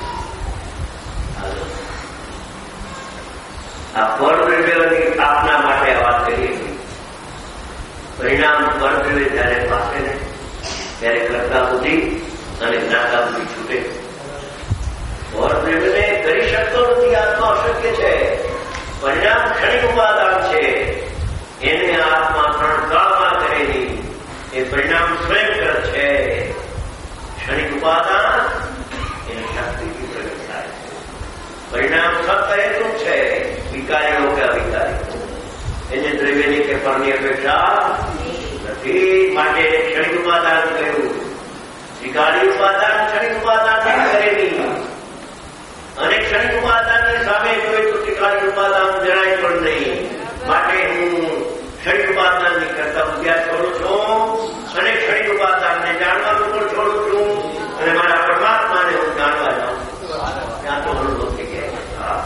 આ પરદ્રવ્યની સ્થાપના માટે વાત કરીએ. પરિણામ પરદ્રવ્ય જયારે પાસે ને ત્યારે કર્તા બુદ્ધિ અને જ્ઞાતા બુદ્ધિ છૂટે. ઓર દ્રવ્યને કરી શકતો નથી, આત્મા અશક્ય છે. પરિણામ ક્ષણિક ઉપાદાન છે, એને આત્મા ત્રણ કાળમાં કરેલી એ પરિણામ સ્વયં છે. ક્ષણિક ઉપાદાન એની શક્તિથી પ્રગટ થાય છે. પરિણામ સત્ય હેતુ છે, વિકારીઓ કે અવિકારીઓ. એને દ્રવ્યની કે ફળની અપેક્ષા નથી, માટે ક્ષણિક ઉપાદાન કહ્યું. વિકારી ઉપાદાન ક્ષણિક ઉપાદાન કરેલી અને ક્ષણિક ઉપાદાનની સામે જોઈએ તો વિકારી ઉપાદાન જણાય પણ નહીં. માટે હું ક્ષણિક ઉપાદાનની કરતા અભ્યાસ કરું છું અને ક્ષણિક ઉપાદાનને જાણવાનું પણ છોડું છું અને મારા પરમાત્માને હું જાણવા જાઉં છું. ત્યાં તો અનુભવ થઈ ગયા.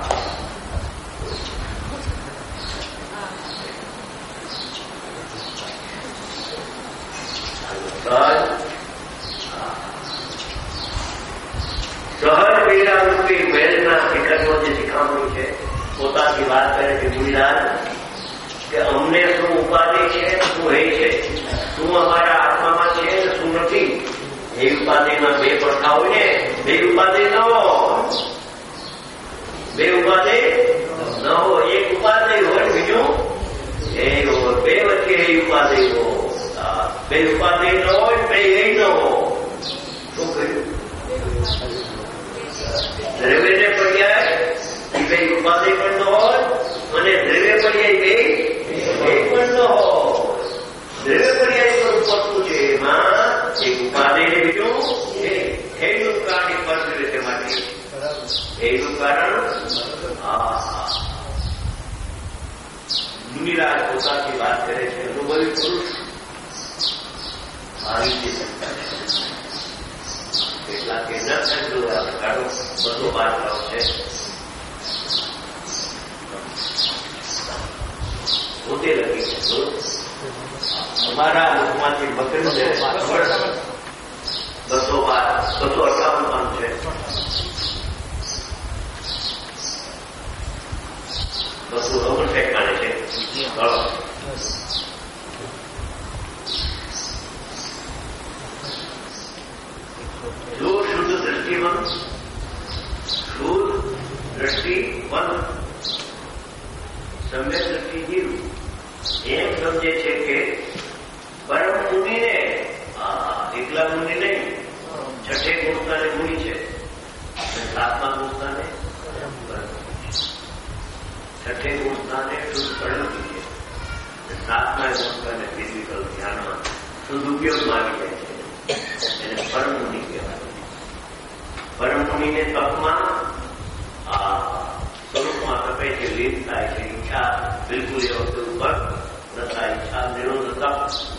સહજ પીડારૂપી મેલના વિકલ્પો જે શીખામણી છે, પોતાની વાત કરે છે ગુરુદાન કે અમને શું ઉપાધિ છે, શું હે છે, શું અમારા આત્મામાં છે, શું નથી. એ ઉપાધિમાં બે પડખા હોય ને, બે ઉપાધિ ન હોય, બે ઉપાધિ ન હોય, એક ઉપાધિ હોય બીજું એ હોય, બે વચ્ચે એ ઉપાધિ હોય. બે ઉપાધિ ન હોય, બે એ ન હોય. શું કહ્યું? દ્રવ્યને પર્યાય એ બે ઉપાધિ પણ ન હોય અને દ્રવ્ય પર્યાય બે એ પણ ન હોય. દ્રવ્ય પર્યાય પર પડતું છે, એમાં એક ઉપાધિ ને બીજું એનું કારણ એક પદ રીતે માટે એનું કારણ મુનિરાજ પોતાની વાત કરે છે. અનુભવી પુરુષ આવી રીતે શકતા છે. કેટલાક કે ન થતું આ પ્રકારનો બધો બાટલાઓ છે. પોતે લખી છે અમારા મુખમાંથી બકરું છે બસો બાર બસો અઠાવન પાન છે. બસો ઓગણસાઠ પાને છે. જો શુદ્ધ દ્રષ્ટિવંત શુદ્ધ દ્રષ્ટિવંત સમ્યક દ્રષ્ટિજીવ એમ સમજે છે કે પરમ મુનિને એકલા મુનિ નહીં, છઠ્ઠે ગુણસ્થાને મુનિ છે, સાતમા ગુણસ્થાને છઠ્ઠે ગુણસ્થાને શુદ્ધ પ્રણતિ છે, સાતમા ગુણસ્થાને ફિઝિકલ ધ્યાનમાં શુદ્ધ ઉપયોગમાં આવી જાય છે. એને પરમ મુનિ કહેવાય. પરમ મુનિને તપમાં સ્વરૂપમાં તપે છે, લીન થાય છે. ઈચ્છા બિલકુલ એ વખતે ઉપર ન થાય. ઈચ્છા નિરોધ તપ.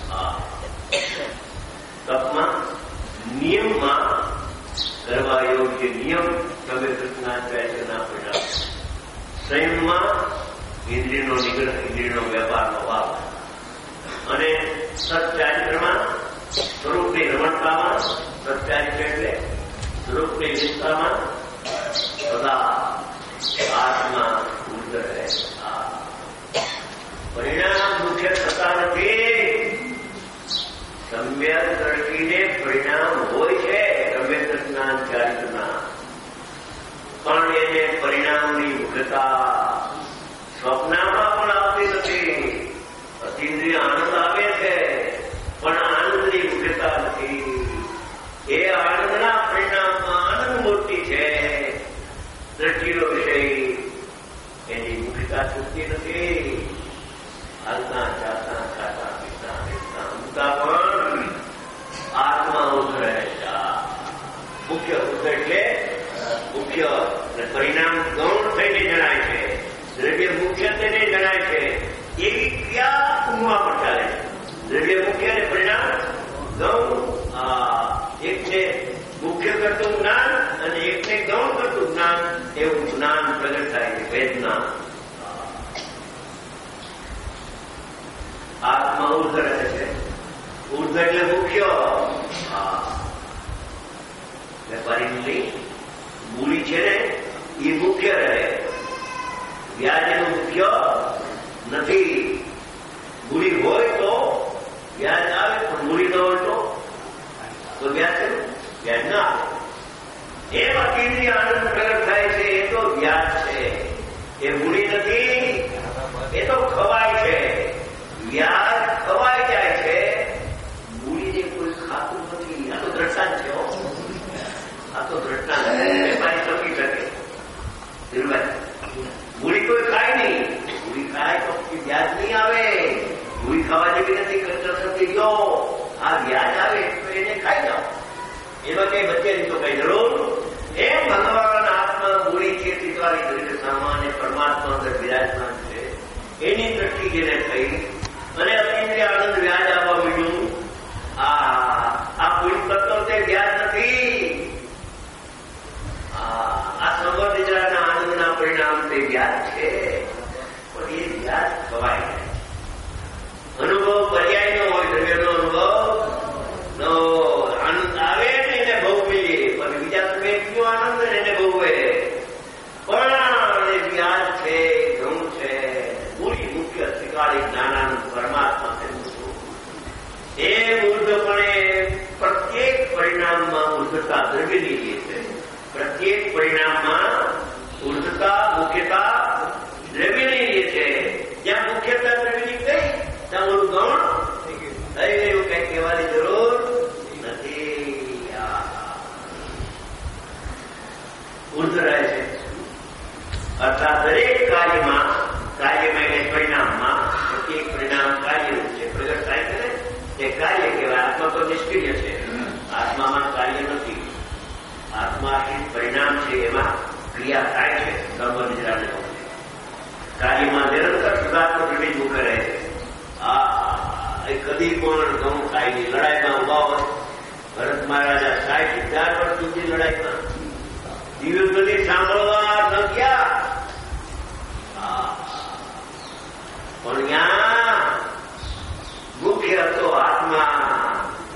તપમાં નિયમમાં કરવા યોગ્ય નિયમ તમે કૃષ્ણા ના પરિણામ. સંયમમાં ઇન્દ્રિયનો નિગ્રહ, ઇન્દ્રિયનો વેપારનો ભાવ અને સત્ચારિત્રમાં સ્વરૂપની રમણતામાં સત્ચારિત્ર એટલે સ્વરૂપની નિષ્ઠામાં સદા આત્મા ઉર્ધ રહે. પરિણામ મુખ્ય થતા નથી. સમ્યક દ્રષ્ટિને પરિણામ હોય છે, સમ્યક જ્ઞાન ચારિત્રના, પણ એને પરિણામની મુખ્યતા સ્વપ્નમાં પણ આવતી નથી. અતિન્દ્રિય આનંદ આવે છે પણ આનંદની મુખ્યતા નથી. એ આનંદના પરિણામમાં આનંદ મૂર્તિ છે. દ્રષ્ટિનો વિષય એની મુખ્યતા છૂટતી નથી. હાલતા ચાલતા ખાતા પીતા પીતા અમતા પણ આત્મા ઉતરે છે. મુખ્ય ઉતરે એટલે મુખ્ય પરિણામ ગૌણ થઈને જણાય છે. દ્રવ્ય મુખ્ય થઈને જણાય છે. એવી ક્યાં ઊંઘમાં પણ ચાલે છે. દ્રવ્ય મુખ્ય અને પરિણામ ગૌણ. એકને મુખ્ય કરતું જ્ઞાન અને એકને ગૌણ કરતું જ્ઞાન, એવું જ્ઞાન પ્રગટ થાય છે. વેદના આત્મા ઉર્ધ રહે છે. ઉર્ધ એટલે મુખ્ય. વેપારીની મૂડી છે ને એ મુખ્ય રહે. વ્યાજ એનું મુખ્ય નથી. મૂડી હોય તો વ્યાજ આવે, પણ મૂડી ન હોય તો તો વ્યાજ છે, વ્યાજ ના આવે. એમ અતિન્દ્રિય આનંદ પ્રગટ થાય છે, એ તો વ્યાજ છે, એ મૂડી નથી, એ તો ખવાય છે. વ્યાજ ખવાઈ જાય છે, મૂડીને કોઈ ખાતું નથી. આ તો દ્રષ્ટાંત છે, આ તો દ્રષ્ટાંત વેપારી સમજી શકે. મૂડી કોઈ ખાય નહીં, મૂડી ખાય તો વ્યાજ નહીં આવે. મૂડી ખાવા જેવી નથી. કન્સ્ટ્રક્શન લો આ વ્યાજ આવે તો એને ખાઈ જાઓ, એમાં કઈ બચેલી તો કઈ જરૂર. એમ ભગવાન આત્મા મૂડી છે, સીધવાળી દરેક સામાન્ય પરમાત્મા અંદર વિરાજમાન છે. એની દ્રષ્ટિ જેને થઈ અને અતિન્દ્રિય આનંદ વ્યાજ આવવા મળ્યું. આ પૂરી કરતો તે વ્યાજ નથી. આ સંવર્ધિજરાના આનંદના પરિણામ તે વ્યાજ છે, પણ એ વ્યાજ ખવાય જાય. અનુભવ પર્યાય નો હોય, દ્રવ્યનો અનુભવ નો આનંદ આવે ને એને ભોગવીએ, પણ બીજા સમયે કયો આનંદ એને ભોગવે. પણ એ વ્યાજ છે, ઘઉં છે, મૂડી મુખ્ય ત્રિકાળી જ્ઞાનાનંદ પરમાત્મા થયું. એ ઉર્ધપણે પ્રત્યેક પરિણામમાં ઉર્ધતા દ્રવ્યની લે છે. પ્રત્યેક પરિણામમાં ઉર્ધતા મુખ્યતા દ્રવ્યની લે છે. જ્યાં મુખ્યતા દ્રવ્યની કઈ ત્યાં ઓલું ગૌણ થઈ ગયું, કઈ કહેવાની જરૂર નથી. ઉર્ધ રહે છે અર્થાત દરેક કાર્યમાં, કાર્યમાં એટલે પરિણામમાં પ્રત્યેક પરિણામ કાર્યરૂપ છે. પ્રગટ થાય છે તે કાર્ય કહેવાય. આત્મા તો નિષ્ક્રિય છે, આત્મામાં કાર્ય નથી. આત્મા એ પરિણામ છે, એમાં ક્રિયા થાય છે. કર્મ નિજરાને કાર્યમાં નિરંતર સુધાત્મક પ્રવેશ મુખ્ય રહે છે. આ કદી પણ ઘઉં ખાય નહીં. લડાઈમાં ઉભા હોય ભરત મહારાજા સાઠ હજાર વર્ષ સુધી લડાઈમાં દિવ્ય બધી સાંભળવા ન ગયા, પણ ત્યાં મુખ્ય હતો આત્મા.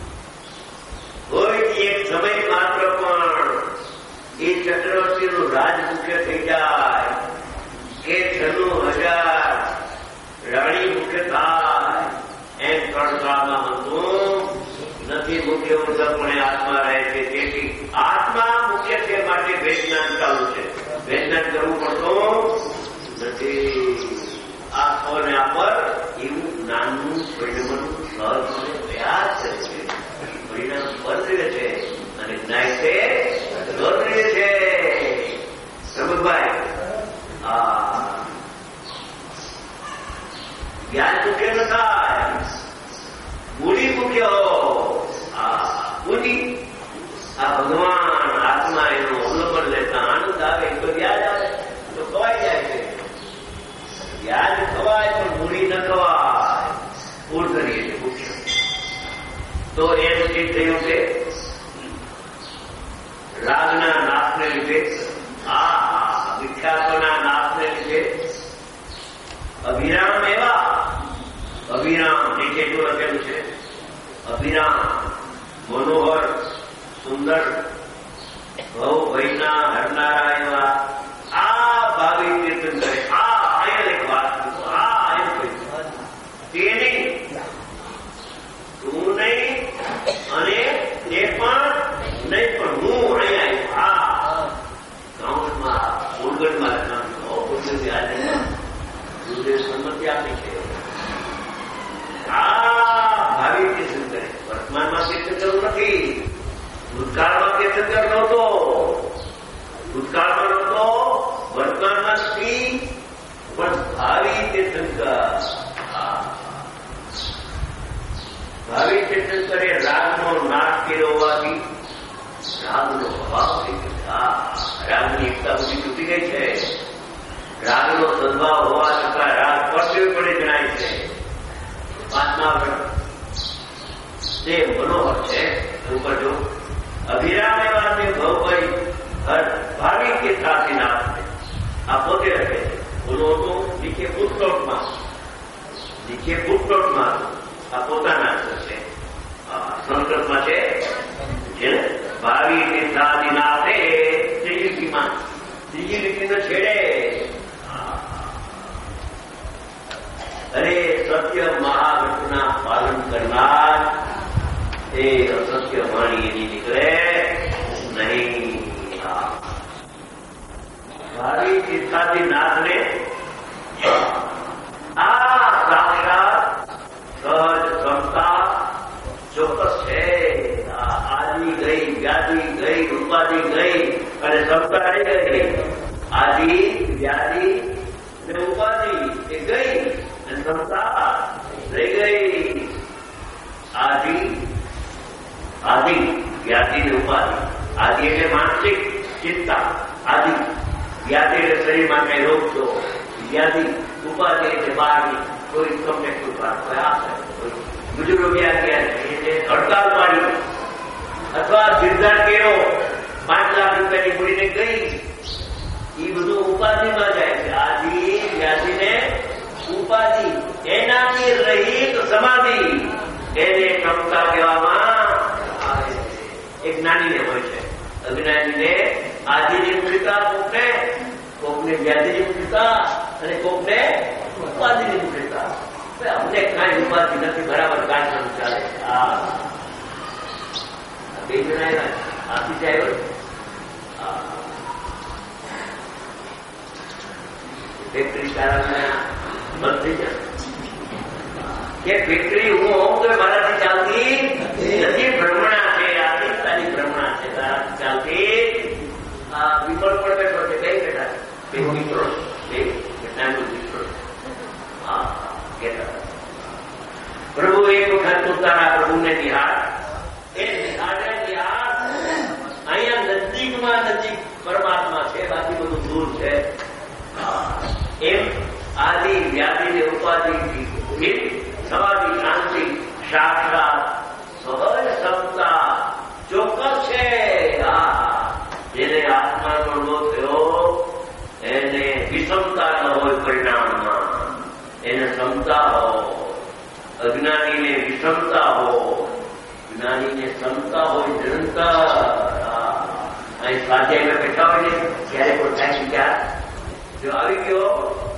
કોઈ એક સમય માત્ર પણ એ ચક્રવર્તીનું રાજ મુખ્ય થઈ જાય કે છન્નું હજાર રાણી મુખ્ય થાય એમ ત્રણકાળમાં હતું નથી. મુખ્ય ઉર્ધપણે આત્મા રહે છે. તેથી આત્મા મુખ્ય છે માટે વેદનાન ચાલુ છે. વેદનાન કરવું પડતું નથી. આ સૌને આ પર એવું નાનું પરિણામનું સહજ પ્રયાસ કરે છે. પરિણામ બદલે છે અને જ્ઞાય છે બદલે છે. રમતભાઈ આ જ્ઞાન મુખ્ય ન થાય, મૂડી મુખ્ય હો. આ મૂડી આ ભગવાન આત્મા એનું અવલંબન લેતા આનંદ આવે તો વ્યાજ આવે તો ખવાઈ જાય છે. વ્યાજ ખવાય પણ મૂડી ન ખવાય. ઉર્ધની છે મુખ્ય. તો એમ ચીજ થયું કે રાગના નાશને લીધે, આ વિખ્યાતોના નાશને લીધે અભિરામ એવા અભિરામ નીચે શું લખેલું છે? અભિરામ મનોહર સુંદર ભવ ભયના હરનારા એવા આ ભાવિ કીર્તન કરે. આ અહીંયા એક વાત આ એમ કહ્યું તે નહીં, તું નહીં અને તે પણ નહીં, પણ હું અહીંયા આ કાઉન્ટમાં ઉલગડમાં સંમતિ આપી છે. આ ભાવિ કીર્તન કરે. વર્તમાનમાં કીર્તન કરવું નથી. ભૂતકાળમાં કીર્તન કર નહોતો, ભૂતકાળમાં નહોતો, વર્તમાનમાં નથી, પણ ભાવિ કીર્તન કર. ભાવિ કીર્તન કરે. રાગનો નાશ કર્યો હોવાથી રાગનો અભાવ થઈ ગયો. રાગની એકતા બધી તૂટી ગઈ છે. રાગનો સદભાવ હોવા છતાં રાગ પડશે પડે જણાય છે. પાંચમા તે મનોહર છે. ઉપર જો અભિરામ એવા તે ભવભાઈ ભાવિ કે સાથે નાથ આ પોતે રહે છે. બોલો તો નીચે ફૂટનોટમાં નીચે ફૂટનોટમાં આ પોતાના છે. સંસ્કૃતમાં છે જેને ભાવિ કે સાથે નાથે ત્રીજી લીટીમાં ત્રીજી લીટીનો છેડે અરે સત્ય મહાવ્રતના પાલન કરનાર એ અસત્ય વાણી એની નીકળે નહીં. મારી ચિંતાથી નાથને આ સાક્ષાત સહજ ક્ષમતા ચોક્કસ છે. આદિ ગઈ, વ્યાધિ ગઈ, ઉપાધિ ગઈ અને ક્ષમતા રહી ગઈ. આદિ, વ્યાધિ અને ઉપાધિ એ ગઈ અને ક્ષમતા રહી ગઈ. આદિ આદિ વ્યાધિ ને ઉપાધિ. આદિ એટલે માનસિક ચિંતા. આદિ વ્યાધિ એટલે શરીરમાં કઈ રોગ તો. વ્યાધિ ઉપાધિ એટલે બહારની કોઈ તમને કોઈ વાત કોઈ આ કોઈ બુજુર્ગો વ્યાધિ એટલે હડતાલ પાડી અથવા સિદ્ધાંત કેળો પાંચ લાખ રૂપિયાની મૂડીને ગઈ. એ બધું ઉપાધિમાં જાય છે. આદિ વ્યાધિ ને ઉપાધિ એનાથી રહિત સમાધિ એને ક્ષમતા કહેવામાં આવે છે. એક જ્ઞાનીને હોય છે. અજ્ઞાનીને આદિની મુક્તતા, કોકને કોકને વ્યાધિની મુક્તતા અને કોકને ઉપાધિની મુક્તતા. અમને કાંઈ ઉપાધિ નથી, બરાબર કાંઈ ચાલે. આ બે જણા આપી જાય ફેક્ટરી તારા બંધ થઈ જાય કે ફેક્ટરી હું હોઉં તો મારાથી ચાલતી નથી. ભ્રમણા છે, આર્થિકતાની ભ્રમણા છે, તારાથી ચાલતી. આ વિમળ પણ બેઠો છે. કઈ બેઠા બે મિત્રો બે કેટલાનું મિત્રો હા કેતા પ્રભુ એક વખત પોતાના પ્રભુને નિહાળ એ નિહાળે નિહાળ અહીંયા નજીકમાં નજીક પરમાત્મા છે, બાકી બધું દૂર છે. એમ આદિ વ્યાધિ ને ઉપાધિ સમાધિ શાંતિ સાક્ષાત સહજ ક્ષમતા ચોક્કસ છે. જેને આત્માનો અનુભવ થયો એને વિષમતા ન હોય પરિણામમાં, એને ક્ષમતા હો. અજ્ઞાનીને વિષમતા હો, જ્ઞાનીને ક્ષમતા હોય નિરંતર. અહીં સ્વાધ્યાયમાં બેઠા હોય ને ત્યારે કોઈ થાય વિચાર જો આવી ગયો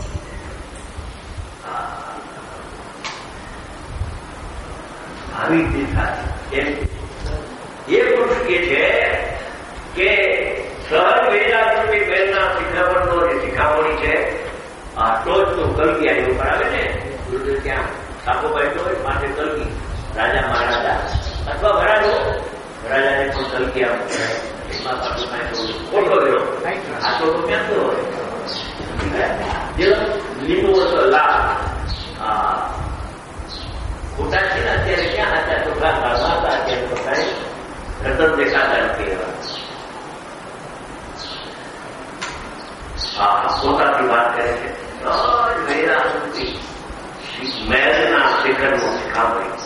આવી રીતે થાય. એમ એ પુરુષ કે છે કે સહજ વેદાંતની પહેલના શિખામણનો જે શિખામણી છે આ ટોચનું કલગી આ ઉપર આવે ને ગુરુદેવ ત્યાં સાપો બેઠો હોય પાસે કલગી રાજા મહારાજા અથવા વરાજો વરાજાને પણ કલગી આવે એમાં પાછું કાંઈ ખોટો ગયો આ તો ક્યાં તો હોય લીંબુ હતો લાભ ખોટા છે ને અત્યારે ક્યાં હતા તો હતા અત્યારે તો કાંઈ રતન દેખાતા નથી. હા પોતાની વાત કરે છે. વેદાંતિ મહેલના શિખરનું શિખામણી.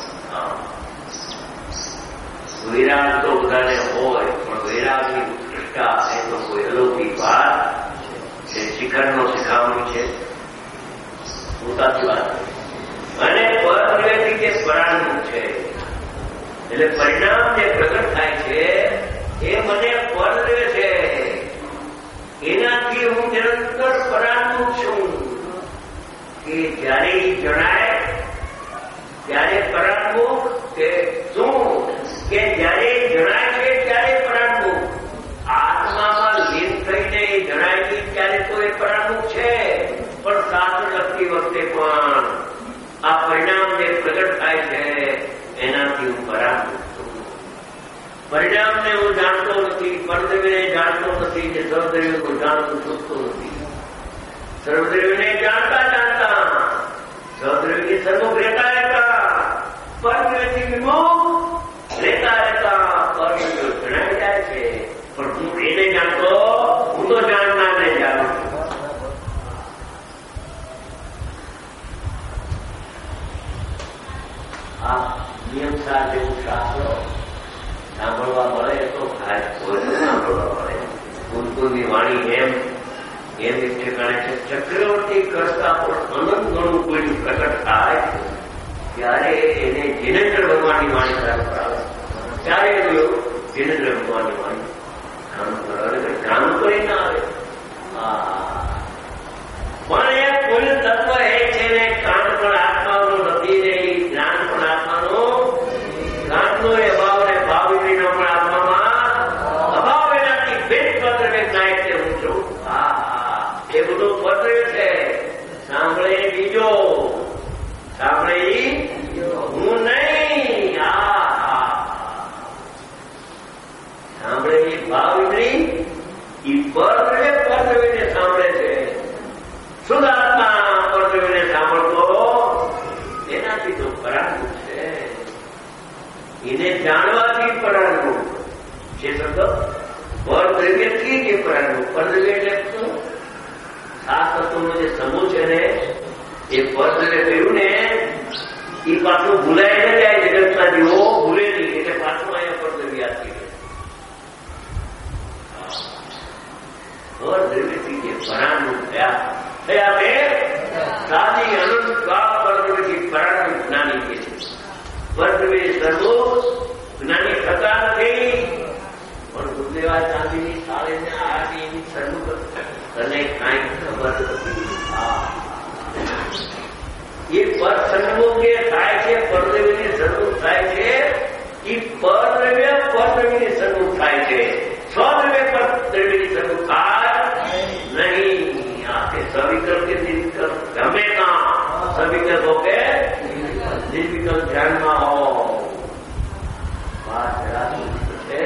વિરાગ તો બધાને હોય પણ વિરાગની ઉત્કૃષ્ટતા એ તો કોઈ અલૌકિક વાત છે. શિખરનો શિખામણી છે. પોતાની વાત અને પરપ્રવેશી કે પરાણું છે એટલે પરિણામ જે પ્રગટ થાય છે એ મને પર રહે છે. એનાથી હું નિરંતર પરાણું છું કે જયારે જણાય ત્યારે પરાણું કે શું કે જયારે જણાય છે ત્યારે પરાણું. આત્મામાં લીન થઈને જણાય નહીં ત્યારે તો એ પરાણું છે. પણ શાસ્ત્ર લખતી વખતે પણ આ પરિણામ જે પ્રગટ થાય છે એનાથી હું પરાણું છું. પરિણામને હું જાણતો નથી, પરદેવીને જાણતો નથી, જે સર્વદેવી હું જાણતું છૂટતો નથી. સર્વદેવીને જાણતા જાણતા સર્વદેવીની સર્વોપ રહેતા રહેતા પરદેવીથી વિમુખ રહેતા રહેતા પરદેવીઓ જણાઈ જાય છે. પણ હું એને જાણતો, હું તો જાણનારને જાણું છું. આ નિયમસાર જેવું શાસ્ત્ર સાંભળવા મળે તો સાંભળવા મળે. ગુરુકુળની વાણી એમ એમ એક ઠેકાણે છે ચક્રવર્તી કરતા પણ અનંત ગણું કોઈ પ્રકટ થાય ત્યારે એને જિનેન્દ્ર ભગવાનની વાણી પ્રાપ્ત આવે. ત્યારે એવું જિનેન્દ્ર ભગવાનની વાણી જાણવું કરી ના આવે. પણ એ કોઈ તત્વ એ છે ને કાંત પણ આત્માનો નથી ને જ્ઞાન પણ આત્માનો કાંતનો એ એને જાણવાથી પરાણનું જે શબ્દ પરદ્રવ્યથી જે પરાણનું પરદ્રવ્ય એટલે શું? આ તત્વનો જે સમૂહ છે ને એ પરદ્રવ્ય કહ્યું ને એ પાછું ભૂલાય ને જાય જગતના જીવો ભૂલે નહીં એટલે પાછું અહીંયા પરદ્રવ્ય આપી પરદ્રવ્યથી જે પરાણનું થયા થયા તે સાદી અનંત કાળ પરદ્રવ્યથી પરાણનું જ્ઞાની કે છે. પરદ્રવ્ય સર્વો જ્ઞાની થતા નથી પણ ગુરુદેવા ચાંદીની સાડીને આરતી એની સર્વ તને કાંઈ ખબર નથી. એ પર સન્મુખ જે થાય છે પરદ્રવ્યની સન્મુખ થાય છે એ પરદ્રવ્ય પરદ્રવ્યની સન્મુખ થાય છે. સ્વદ્રવ્ય પરદ્રવ્યની સન્મુખ થાય નહીં. આ તે સવિકલ્પ કે નિર્વિકલ્પ ગમે કાં સવિકલ્પ હો કે નિર્વિકલ્પ ધ્યાનમાં હો. વાત જરા છે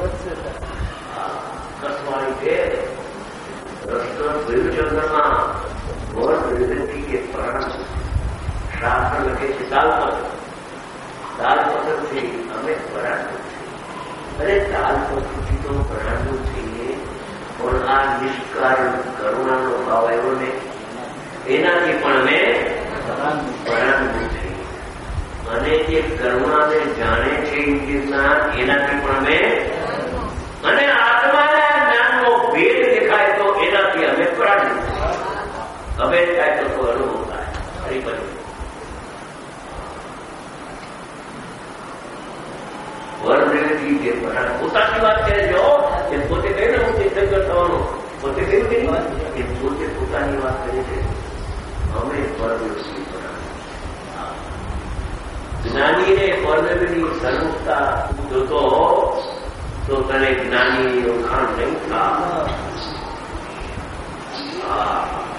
કસવાણી છે રસ્તો ભૈરવચંદ્રમાં પરદ્રવ્યથી કે પરાણ શાસ્ત્ર લખે છે તાલપત્ર. તાલપત્રથી અમે પરાણું છીએ. અરે તાલપત્રથી તો પરાણું છીએ પણ આ નિષ્કારણ કરુણાનો ભાવ આવ્યો ને એનાથી પણ અમે પરાણું છીએ. અને જે કરુણાને જાણે છે જ્ઞાન એનાથી પણ અમે અને આત્માના જ્ઞાનનો ભેદ દેખાય તો એનાથી અમે પરાણું છીએ. હવે થાય તો અનુભવ થાય હરિપતિ વર્ણથી જે પરાણ પોતાની વાત કરે જો એ પોતે કહ્યું ને હું તીર્થંકર થવાનું પોતે કહ્યું કે એ પોતે પોતાની વાત કરે છે. અમે પરદેશી પરાણ જ્ઞાનીને પરદેશની સન્મુખતા જોતો તો તને જ્ઞાની ઓળખાણ નહીં થાય.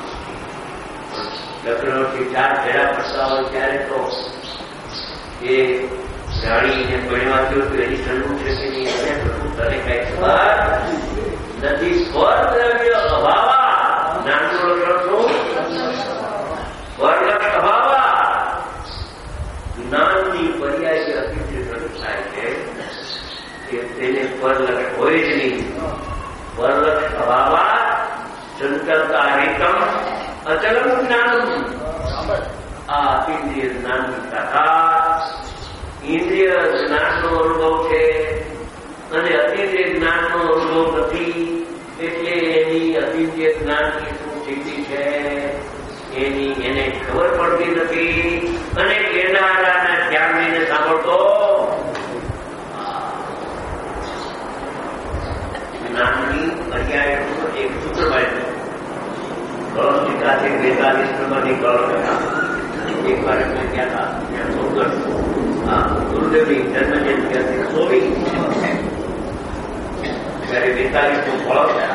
લગ્નથી ચાર ફેરા પડતા હોય ત્યારે તો એ રાણીને પરિવાર થયો તો એની સન્મુખ છે કે નહીં એને પ્રભુ તને કઈ ખબર નથી. પરદ્રવ્ય અભાવા જ્ઞાનનું લક્ષણ શું? પરલક્ષ અભાવા જ્ઞાનની પર્યાય અતિથિ થાય છે કે તેને પરલક્ષ હોય જ નહીં. પરલક્ષ અભાવા સંકલ્પતા રેકમ અચલમ જ્ઞાન. આ અતિન્દ્રિય જ્ઞાનની તાકાત ઇન્દ્રિય જ્ઞાનનો અનુભવ છે અને અતિન્દ્રિય જ્ઞાનનો અનુભવ નથી. એટલે એની અતિન્દ્રિય જ્ઞાનની શું સ્થિતિ છે એની એને ખબર પડતી નથી. અને કેનારાના ધ્યાન લઈને સાંભળતો જ્ઞાનની પર્યાયનું એક સૂત્ર બન્યું. કળશ ટીકા છે બેતાલીસ નંબરની કળશ હતા. એક વાર એમને ગયા હતા સોગર ગુરુદેવની જન્મજયંતિ હતી સોવી ત્યારે બેતાલીસ નું ફળ થયા.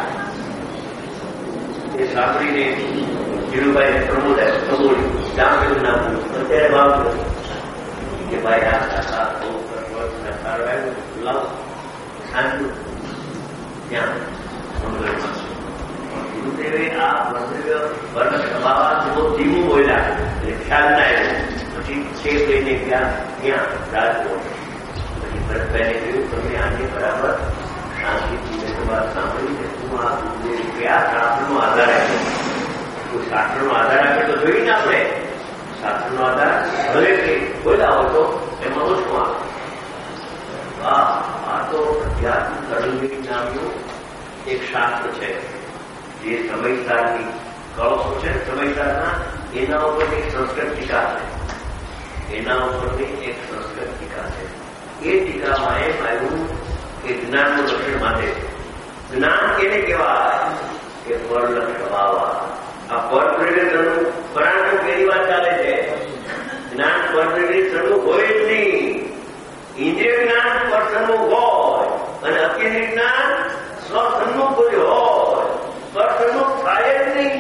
એ સાંભળીને ધીરુભાઈને પ્રમોદ પ્રમોડ્યું જામગઢ નામ અત્યારે ભાવ કે ભાઈ આ સાત બહુ વર્ષના સારવાયું લાવ શાંતિ ત્યાં મંગળમાં ગુરુદેવે આ મંદિર વર્ણ સભાવા બહુ ધીમું બોલ્યા એટલે ખ્યાલ ના આવ્યો. પછી છેક લઈને ગયા ત્યાં રાજકોટ. પછી ભરતભાઈને કહ્યું તમે આને બરાબર શાંતિથી વાત સાંભળી કે તું આ ગુરુદેવ કયા શાસ્ત્રનો આધાર આપ્યો? કોઈ શાસ્ત્રનો આધાર આપે તો જોઈને આપણે શાસ્ત્રનો આધાર ભલે કે બોલાવો તો એમાં ઓછું આવે. વાહ, આ તો અધ્યાત્મ તરંગી નામનું એક શાસ્ત્ર છે જે સમયસારની કળશો છે સમયસારના એના ઉપરની એક સંસ્કૃત ટીકા છે. એના ઉપરની એક સંસ્કૃત ટીકા છે. એ ટીકામાં એમ આવ્યું કે જ્ઞાનનું લક્ષણ માટે જ્ઞાન કેને કહેવાય કે પરલક્ષ અભાવા. આ પરપ્રેરકનું પ્રાણનું કેવી વાત ચાલે છે? જ્ઞાન પરપ્રેરિત સન્મુખ હોય જ નહીં. ઇન્દ્રિય જ્ઞાન પર સન્મુખ હોય અને અત્યંત જ્ઞાન સ્વસન્મુખ હોય પર સન્મુખ થાય જ નહીં.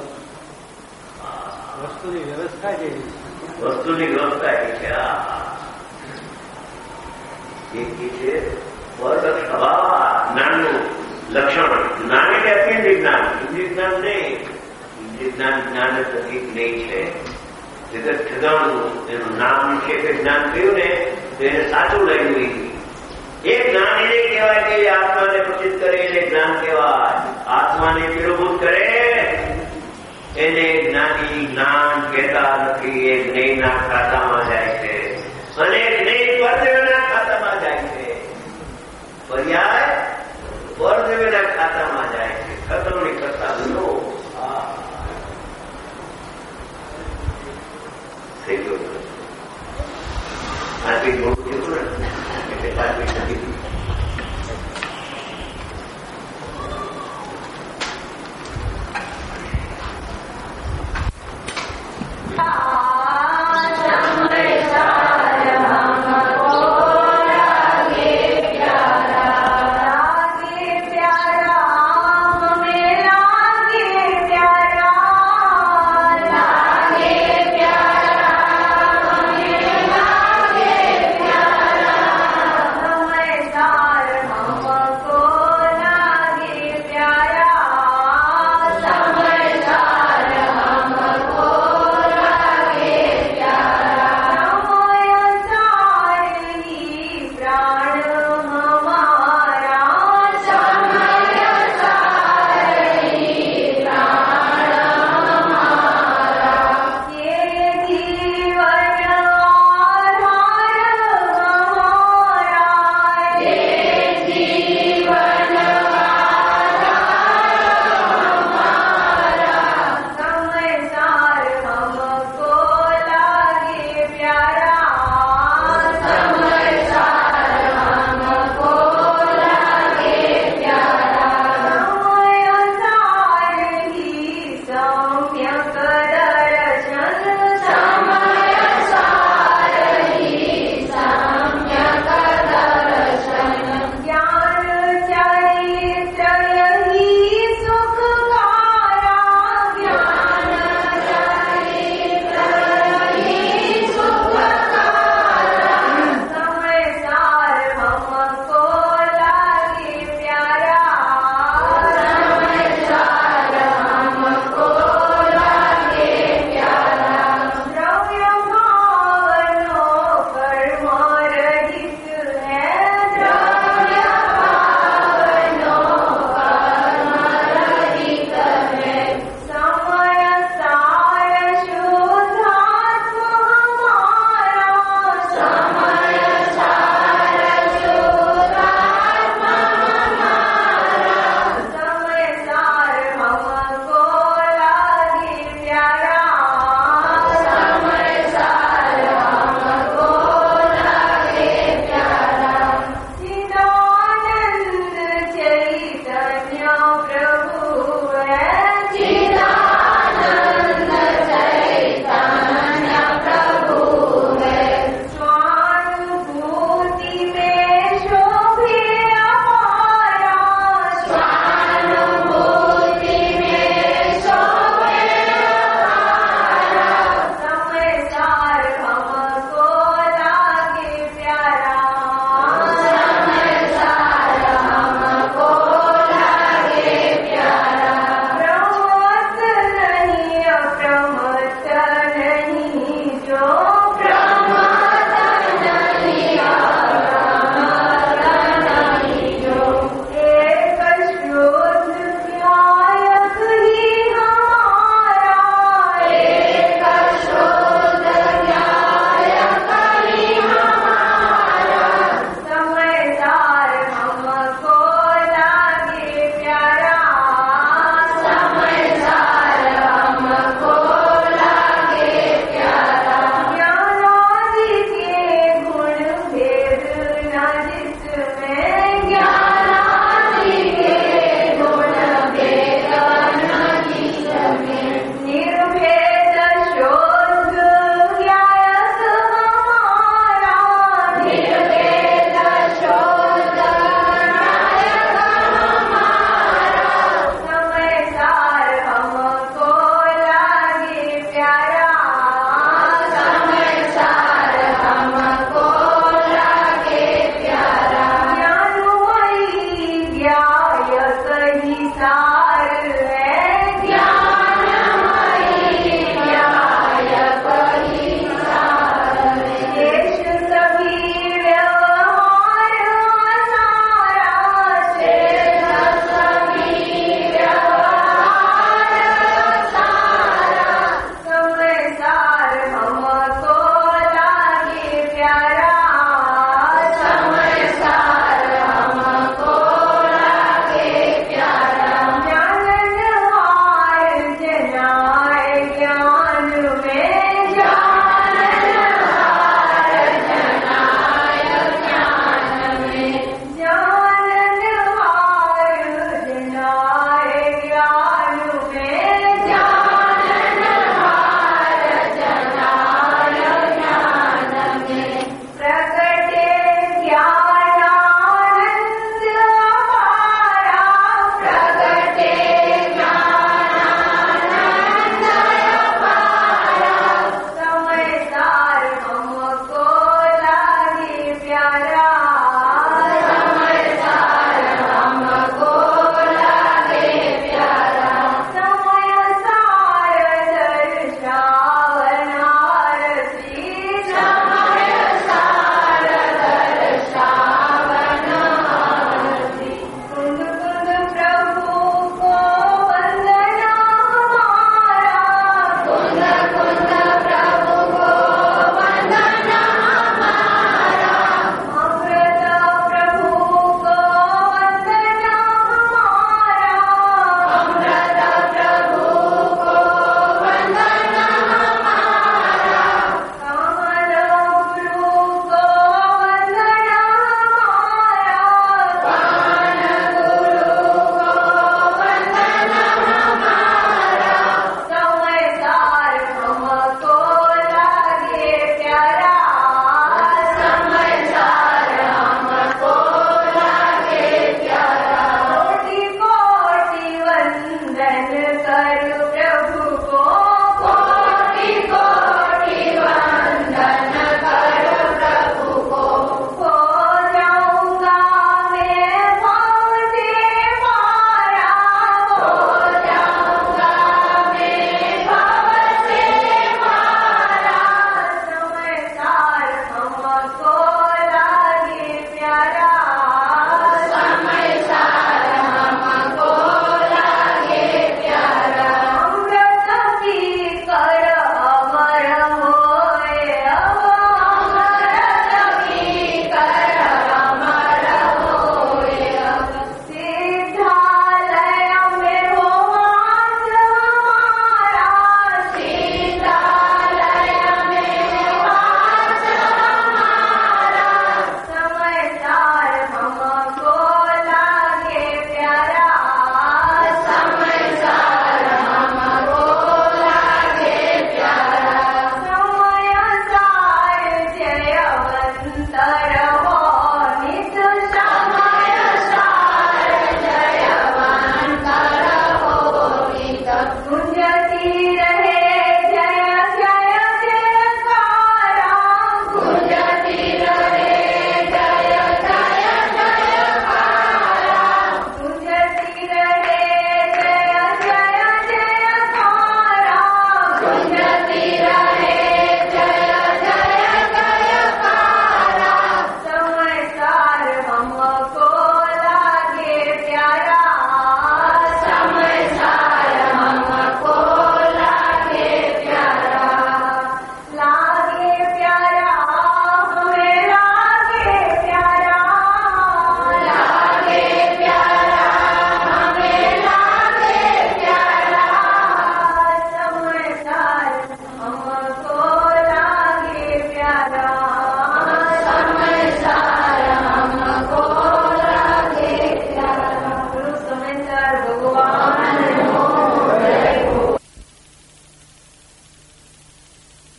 વસ્તુની વ્યવસ્થા જેવી વસ્તુની વ્યવસ્થા એ છે. એક છે પરલક્ષ અભાવા જ્ઞાનનું લક્ષણ. જ્ઞાન એટલે અત્યંત જ્ઞાન, ઇન્દ્રિય જ્ઞાન નહીં. ઇન્દ્રિય જ્ઞાન જ્ઞાન પ્રતિક નહીં છે. જગત ઠગાણું એનું નામ છે કે જ્ઞાન થયું ને એને સાચું લાગ્યું. એ જ્ઞાન એને કહેવાય કે આત્માને પ્રચિત કરે એને જ્ઞાન કહેવાય. આત્માને પીડભૂત કરે એને જ્ઞાની જ્ઞાન કહેતા નથી. એ જ્ઞેયના ખાતામાં જાય છે અને જ્ઞેય પરદેવના ખાતામાં જાય છે. પર્યાય પરદેવના ખાતામાં જાય છે. ખતમની કરતા બનો થઈ ગયો. આથી